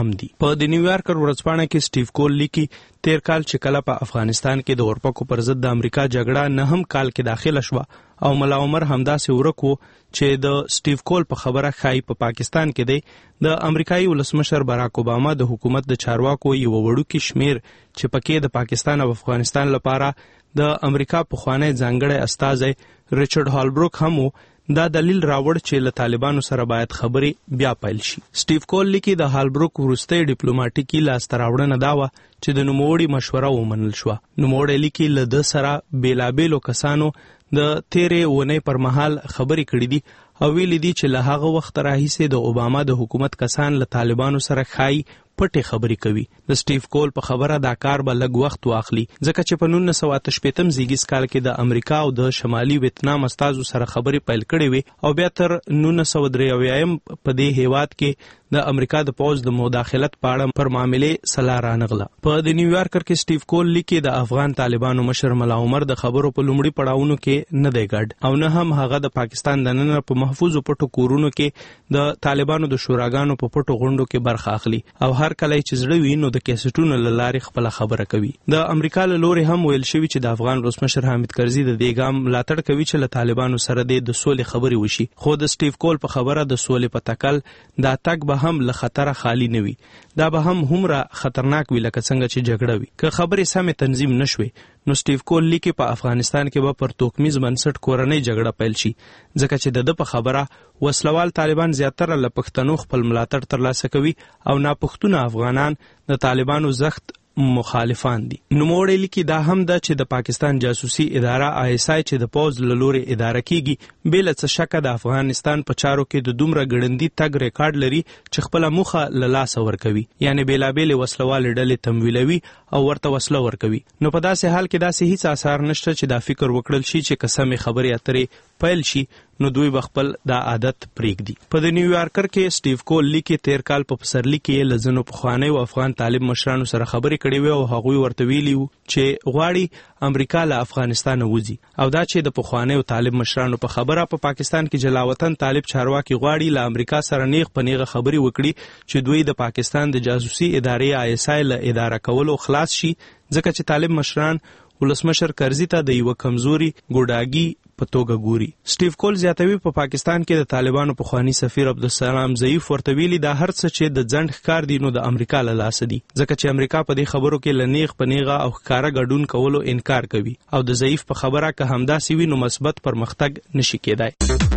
[SPEAKER 6] هم دي. په د نیویارکر ورځپاڼه کې سټیو کول لیکي تیر کال چې کله په افغانستان کې د اورپکو پر ضد د امریکا جګړه نه هم کال کې داخله شوه او ملا عمر همداسې ورک و چې د سټیو کول په خبره ښایي په پاکستان کې دی د امریکایي ولسمشر باراک اوباما د حکومت د چارواکو یو وړوکی شمیر چې پکې د پاکستان او افغانستان لپاره د امریکا پخوانی ځانګړی استازی ریچارډ هالبروک هم دا دلیل راوړ چې له طالبانو سره باید خبرې بیا پیل شي. سټیو کول لیکي د هالبروک وروستۍ ډیپلوماټیکي لاسته راوړنه دا وه چې د نوموړي مشوره ومنل شوه. نوموړی لیکي له ده سره بېلابېلو کسانو د تیرې ونې پر مهال خبرې کړې دي او ویلي دي چې له هغه وخت راهیسې د اوباما د حکومت کسان له طالبانو سره ښایي پټې خبرې کوي. د سټیو کول په خبره دا کار به لږ وخت واخلي ځکه چې په نولس سوه اته شپېتم زیږیز کال کې د امریکا او د شمالي ویتنام استازو سره خبرې پیل کړې وې او بیا تر نولس سوه درې اویایم په دې هیواد کې د امریکا د پوځ د مداخلت په اړه پر معاملې سلا رانغله. په د نیویارکر کې سټیو کول لیکي د افغان طالبانو مشر ملا عمر د خبرو په لومړي پړاوونو کې نه دی ګډ او نه هم هغه د پاکستان دننه په محفوظو پټو کورونو کې د طالبانو د شوراګانو په پټو غونډو کې برخه اخلي او هر کله چې زړه وي نو د کیسټونو له لارې خپله خبره کوي. د امریکا له لورې هم ویل شوي چې د افغان ولسمشر حامد کرزي د دې ګام ملاتړ کوي چې له طالبانو سره د سولې خبرې وشي خو د سټیو کول په خبره د سولې په تکل دا تک به هم له خطره خالی نه وي. دا به هم هومره خطرناک وي لکه څنګه چې جګړه وي. که خبرې سمې تنظیم نشوي نو سټیو کول لیکي په افغانستان کې به پر توکمیز بنسټ کورنۍ جګړه پیل شي ځکه چې د ده په خبره وسلوال طالبان زیاتره له پښتنو خپل ملاتړ ترلاسه کوي او ناپښتونه افغانان د طالبانو زخت مخالفان دي. نوموړی لیکي دا هم ده چې د پاکستان جاسوسي اداره آی اس آی چې د پوځ له لورې اداره کیږي بې له څه شکه د افغانستان په چارو کې د دومره ګړندي تګ ریکارډ لري چې خپله موخه له لاسه ورکوي یعنی بېلابېلې وسلوالې ډلې تمویلوي او ورته وسله ورکوي. نو په داسې حال کې داسې هیڅ آثار نشته چې دا فکر وکړل شي چې که سمې خبرې اترې پیل شي نو دوی به خپل دا عادت پرېږدي. په د نیویارکر کې سټیو کول لیکي تیر کال په پسرلي کې یې له ځینو پخوانیو افغان طالب مشرانو سره خبرې کړې وې او هغوی ورته ویلي وو چې غواړي امریکا له افغانستانه وځي او دا چې د پخوانیو طالب مشرانو په خبره په پا پاکستان کې جلاوطن طالب چارواکي غواړي له امریکا سره نیغ په نیغه خبرې وکړي چې دوی د پاکستان د جاسوسي ادارې آی اس آی له اداره کولو خلاص شي ځکه چې طالب مشران ولسمشر کرزي ته د یوه کمزوري ګوډاګي په توګه ګوري. سټیو کول زیاتوي په پا پاکستان کې د طالبانو پخوانی سفیر عبدالسلام ضعیف ورته ویلي دا هر څه چې د ځنډ ښکار دي نو د امریکا له لاسه دي ځکه چې امریکا په دې خبرو کې له نیغ په نیغه او ښکاره ګډون کولو انکار کوي او د ضعیف په خبره که همداسې وي نو مثبت پرمختګ نشي کېدای.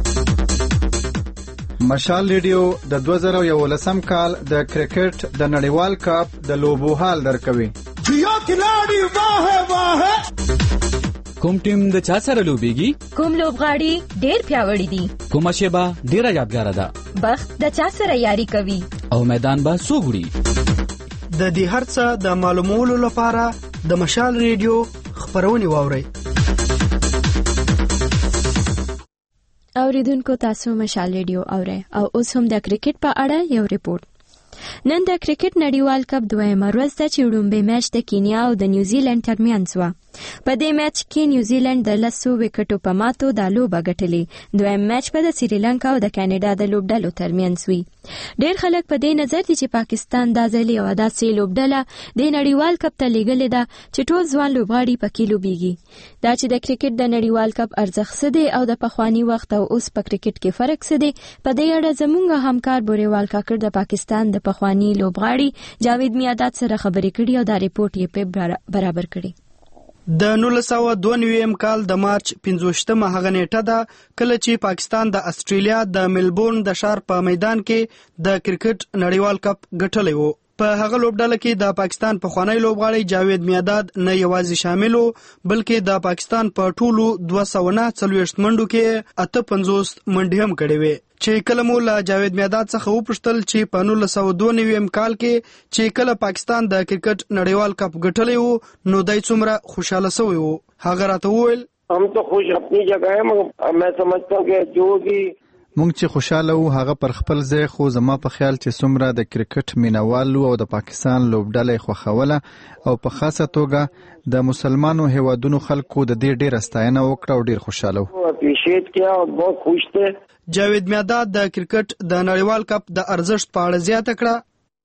[SPEAKER 2] مشال ریډیو د دوه زره یولسم کال د کرکټ د نړیوال کپ د لوبو حال درکوي.
[SPEAKER 19] کوم ټیم د چا سره لوبيږي؟
[SPEAKER 5] کوم لوبغاړي ډېر پیاوړي دي؟
[SPEAKER 19] کومه شیبه ډېره یادګاره ده؟
[SPEAKER 5] بخت د چا سره یاري کوي؟
[SPEAKER 19] او میدان به څوک وړي؟
[SPEAKER 16] د دې هر څه د معلومولو لپاره د مشال ریډیو خبرونه واورئ.
[SPEAKER 1] اوریدونکو تاسو مشال ریډیو اورئ او اوس هم د کرکټ په اړه یو ریپورت. نن د کرکټ نړیوال کپ دویمه ورځ ده چې وړومبی میچ د کینیا او د نیوزیلند ترمنځ وه. په دې میچ کې نیوزیلند د لسو وکټو په ماتو دا لوبه ګټلې. دویم میچ به د سریلانکا او د کاناډا د لوبډلو ترمنځ وي. ډېر خلک په دې نظر دي چې پاکستان دا ځل یوه داسې لوبډله د نړیوال کپ ته لیږلې ده چې ټول ځوان لوبغاړي پکې لوبیږي. دا چې د کرکټ د نړیوال کپ ارزښت څه دی او د پخواني وخت او اوس په کرکټ کې فرق څه دی په دې اړه زموږ همکار بوریوال کاکړ د پاکستان د پخواني لوبغاړي جاوید میاداد سره خبرې کړي او دا ریپورت یې په برابر کړي.
[SPEAKER 16] د نولس سوه دوه نوي کال د مارچ پنځویشتمه هغه نیټه ده کله چې پاکستان د استرالیا د ملبورن د ښار په میدان کې د کرکټ نړیوال کپ ګټلی و. په هغه لوبډله کې د پاکستان پخوانی لوبغاړی جاوید میاداد نه یوازې شامل و بلکې د پاکستان په ټولو دوه سوه نه څلوېښت منډو کې اته پنځوس منډې هم کړې وې. چې کله مو له جاوید میاداد څخه وپوښتل چې په نولس سوه دوه نوي کال کې چې کله پاکستان د کرکټ نړیوال کپ ګټلی و نو دی څومره خوشحاله شوی و. هغه راته وویل
[SPEAKER 7] हम तो खुश अपनी जगह है मगर मैं समझता हूँ कि जो भी
[SPEAKER 2] مونږ چې خوشاله وو هغه پر خپل ځای خو زما په خیال چې څومره د کرکټ مینوالو او د پاکستان لوبډلې خوښوله او په خاصه توګه د مسلمانو هیوادونو خلکو د دې ډېره ستاینه وکړه او ډېر خوشاله وو.
[SPEAKER 7] اپریشیټ کیا او بہت خوش थे.
[SPEAKER 16] جاوید میاداد د کرکټ د نړیوال کپ د ارزښت په اړه زیاته کړه.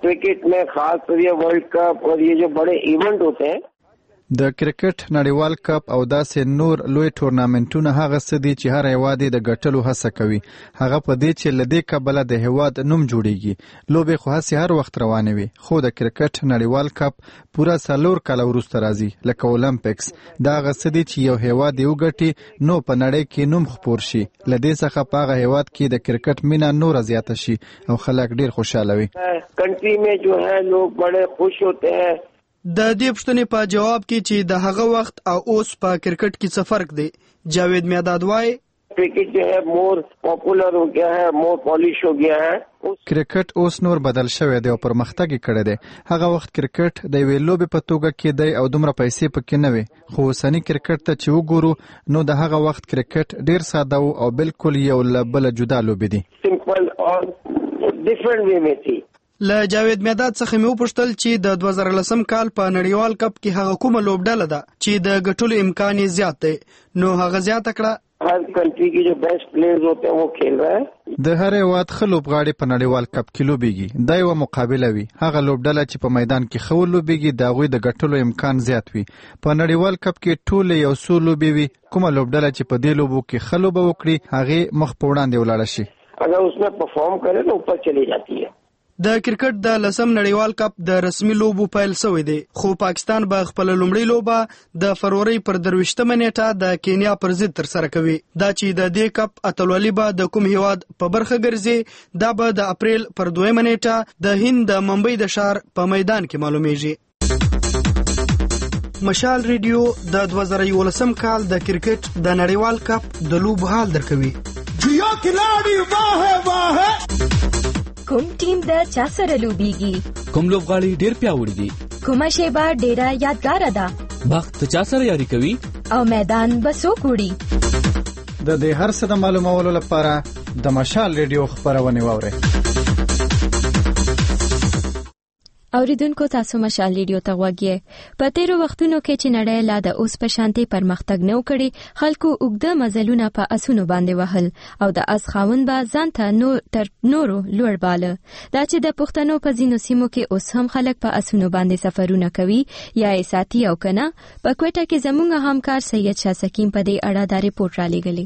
[SPEAKER 7] क्रिकेट में खास ये वर्ल्ड कप और ये जो बड़े इवेंट होते हैं
[SPEAKER 2] د کرکټ نړیوال کپ او داسې نور لوی ټورنامنټونه هغه څه دي چې هر هیواد د ګټلو هڅه کوي. هغه په دې چې له دې کبله د هیواد نوم جوړیږي. لوبې خو هسې هر وخت روانې وي، خو د کرکټ نړیوال کپ پوره څلور کاله وروسته راځي لکه اولمپکس. دا هغه څه دي چې یو هیواد یې وګټي نو په نړۍ کې نوم خپور شي. له دې څخه په هغه هیواد کې د کرکټ مینه نوره زیاته شي او خلک ډیر خوشحاله وي.
[SPEAKER 7] کنټری میں جو ہے لوگ بڑے خوش ہوتے ہیں.
[SPEAKER 16] د دې پوښتنې په جواب کې چې د هغه وخت او اوس په کرکټ کې څه فرق دی، جاوید میاداد وایي
[SPEAKER 7] کرکٹ جو ہے مور پاپولر ہو گیا ہے، مور پالیش ہو گیا ہے.
[SPEAKER 2] کرکټ اوس نور بدل شوی دی او پرمختګ یې کړی دی. هغه وخت کرکټ د یوې لوبې په توګه کېدی او دومره پیسې پکې نه وي، خو اوسني کرکټ ته چې وګورو نو د هغه وخت کرکټ ډیر ساده او بالکل یو له بله جدا لوبې دي.
[SPEAKER 7] سمپل او ډیفرنٹ وے میں تھی.
[SPEAKER 16] له جاوید میاداد څخه مې وپوښتل چې د دوه زره لسم کال په نړیوال کپ کې هغه کومه لوبډله ده چې د ګټلو امکان یې زیات دی، نو هغه زیاته کړه
[SPEAKER 7] هر کنټری کې جو بیسٹ پلیئرز ہوتے ہیں وہ کھیل رہا ہے.
[SPEAKER 2] د هر هیواد ښه لوبغاړي په نړیوال کپ کې لوبېږي. دا یوه مقابله وي. هغه لوبډله چې په میدان کې ښه ولوبېږي د هغوی د ګټلو امکان زیات وي. په نړیوال کپ کې ټولې یو څو لوبې وي. کومه لوبډله چې په دې لوبو کې ښه لوبه وکړي هغې مخ په وړاندې ولاړه شي.
[SPEAKER 7] اگر اس میں پرفارم کرے تو اوپر چلی جاتی ہے.
[SPEAKER 16] د کرکټ د لسم نړیوال کپ د رسمي لوبو پیل شوی دی، خو پاکستان به خپل لومړی لوبه د فروری پر درویشتمه نیټه د کینیا پر ضد ترسره کوي. دا چې د دې کپ اتلولي به د کوم هیواد په برخه ګرځي دا به د اپریل پر دویمه نیټه د هند د ممبئی د ښار په میدان کې معلومیږي. مشال ریډیو د دوه زره یولسم کال د کرکټ د نړیوال کپ د لوبو حال درکوي.
[SPEAKER 9] جیو کلاړي واه واه.
[SPEAKER 5] کوم ټیم د چا سره لوبيږي؟
[SPEAKER 19] کوم لوبغاړي ډیر پیاوړي دي؟
[SPEAKER 5] کومه شیبه ډیره یادګار ده؟
[SPEAKER 19] وخت چا سره یاري کوي؟
[SPEAKER 5] او میدان بسو کوړي؟
[SPEAKER 2] د دې هر څه د معلومولو لپاره د مشال ریډیو خبرونه واورئ.
[SPEAKER 1] اوریدونکو تاسو مشال ریډیو ته غوږی. په تیرو وختونو کې چې نړۍ لا د اوس په شانتي پرمختګ نه وکړي، خلکو اوږده مزلونه په اسونو باندې وهل او د اس خاوند به ځان ته نور تر نورو لوړ باله. دا چې د پښتنو په ځینو سیمو کې اوس هم خلک په اسونو باندې سفرونه کوي یا یې ساتي او کنه. په کوټه کې زموږ همکار سید شاه سکیم په دې اړه دا ریپورت را لېږلی.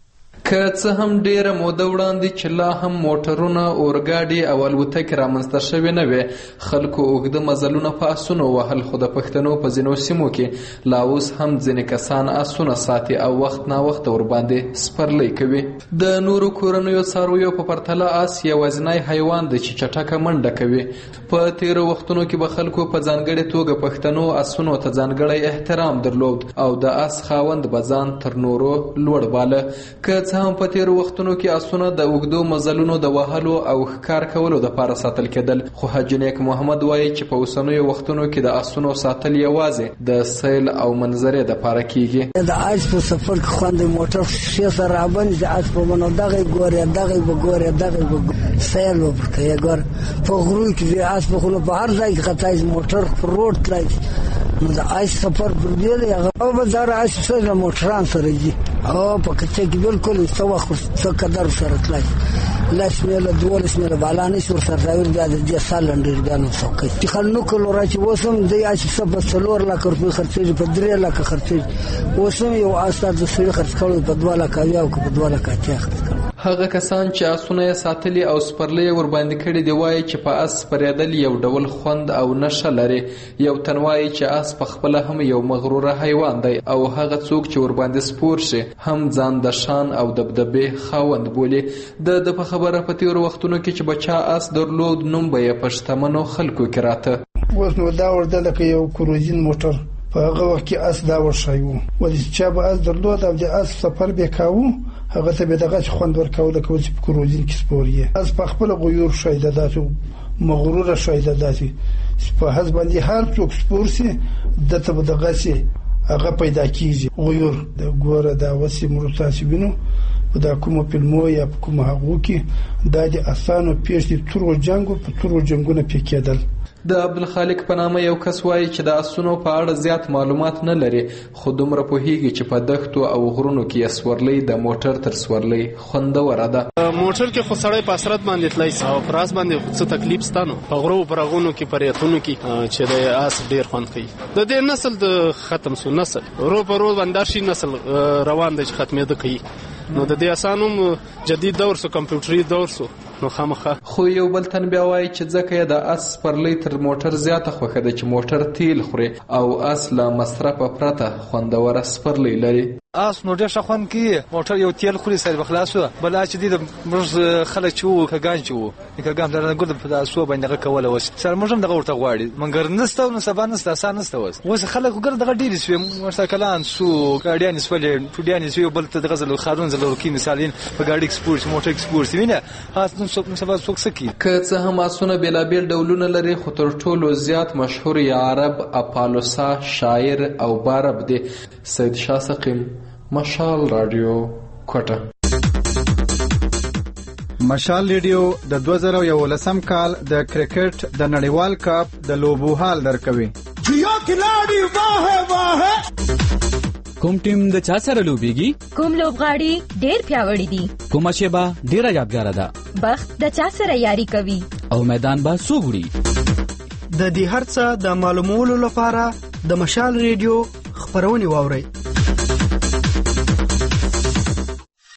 [SPEAKER 13] که څه هم ډیره موده وړاندې چې لا هم موټرونه، اورګاډي او الوتکې رامنځته شوې نه وې، خلکو اوږده مزلونه په اسونو وهل. خو د پښتنو په ځینو سیمو کې لا اوس هم ځینې کسان اسونه ساتي او وخت نا وخت ورباندې سپرلی کوي. د نورو کورنیو څارویو په پرتله اس یوازینی حیوان دی چې چټکه منډه کوي. په تیرو وختونو کې به خلکو په ځانګړې توګه پښتنو اسونو ته ځانګړی احترام درلود او د اس خاوند به ځان تر نورو لوړ باله. که هم په تیرو وختونو کې اسونه د اوږدو مزلونو د وهلو او ښکار کولو دپاره ساتل کېدل. خو حاجي نیک محمد وایي چې په اوسنیو وختونو کې د اسونو ساتل یوازې د سیل او منظرې دپاره کیږي.
[SPEAKER 14] د اس په سفر کې خوند موټر ښه سره راباندې د اس په منو دغه ګورې دغه وګورې دغه وګورې سیل وکړي. اگر په غرو کې د اس په خلو په هر ځای کې خطای موټر پر روډ تلای نو د اس سفر پر دی هغه او بازار اس سره موټران سره دي او په کچې کې بالکل څو وخت څو قدر سره تلای لاس مله دولس مله بالانه سر سره راوړ بیا د دې سالندر غانو څوک چې خلنو کولو راځي وسم د اس سبا څلور لک روپۍ خرڅېږي په درې لک خرڅېږي. وسم یو استاد د سړي خرڅ کړو په دوه لک او په دوه لک اتیا خرڅ کړو.
[SPEAKER 13] هغه کسان چې اسونه یې ساتلي او سپرلی ور باندې کړي دی وایي چې په اس سپرېدل یو ډول خوند او نشه لري. یو تن وایي چې اس په خپله هم یو مغروره حیوان دی او هغه څوک چې ور باندې سپور شي هم ځان د شان او دبدبې خاوند بولي. د د په خبره په تیرو وختونو کې چې بچا اس درلود نوم به یې په شتمنو خلکو کې راته.
[SPEAKER 9] اوس نو دا ورته لکه یو کروزین موټر په هغه وخت کې اس دا ورشای وو ولې چې به اس درلود او د اس سفر به کاوه هغه ته به دغه خوند ورکول کوي چې په کروزین کې سپوري. اس په خپل غیور شایده داتو مغرور شایده داتي په حسب باندې هر څوک سپور سي دته دغه سي هغه پیدا کیږي. غیور د ګوره دا وسی مرتاسبینو دا کومه فلمو یا کومه هغو کې دا د اسانو پیښ دي تورو جنگو په تورو جنگونه پې کېدل.
[SPEAKER 13] د عبدالخالق په نامه یو کس وایي چې د اسونو په اړه زیات معلومات نه لري، خو دومره پوهیږي چې په دښتو او غرونو کې سورلۍ د موټر تر سورلۍ خوندوره ده.
[SPEAKER 8] موټر کې خو سړی په اسرت باندې تللی سي او پر اس باندې څه تکلیف سته نو په غرو پر غونو کې په ریتونو کې چې د اس ډیر خوند کوي. د دې نسل د ختم سو نسل رو په رو باندې شي نسل روان دی چې ختمېده کوي. نو د دې اسانو جدید دور سو کمپیوټري دور سو نو خامخه.
[SPEAKER 13] خو یو بل تن بیا وایي چې ځکه یې د اس سپرلۍ تر موټر زیاته خوښه ده چې موټر تیل خوري او اس له مصرفه پرته خوندوره سپرلۍ لري.
[SPEAKER 15] اس نو ډېر ښه خوند کوي، موټر یو تیل خوري سر بخلاص و بل چې دي موږ خلک چې وو کګان چې وو کګان درنه ګل په اسو باندې دغه کوله وس سر موږ هم دغه ورته غواړي منګر نسته نو سبا نسته اسان نسته وس وس خلک ګر دغه ډیر سوي موټرسایکلان سو ګاډیان سولې ټوډیان سوي بل ته دغه زلو خارون زلو کې مثالین په ګاډي ایکسپورټ موټر ایکسپورټ وینه هاڅ نو سبا څوک سکی
[SPEAKER 13] که څه هم اسونه بېلابېل ډولونه لري، خو تر ټولو زیات مشهور یا عرب اپالوسا شاعر او بارب دی. سید شاه سقیم، مشال رادیو، کوټه.
[SPEAKER 2] مشال ریډیو د دوه زره یولسم کال د کرکټ د نړیوال کپ د لوبو حال درکوي.
[SPEAKER 19] کوم ټیم د چا سره لوبيږي؟
[SPEAKER 5] کوم لوبغاړي ډېر پیاوړي دي؟
[SPEAKER 19] کومه شیبه ډېره یادګاره ده؟
[SPEAKER 5] بخت د چا سره یاري کوي؟
[SPEAKER 19] او میدان به څوک وړي؟
[SPEAKER 16] د دې هر څه د معلومولو لپاره د مشال ریډیو خبرونه واورئ.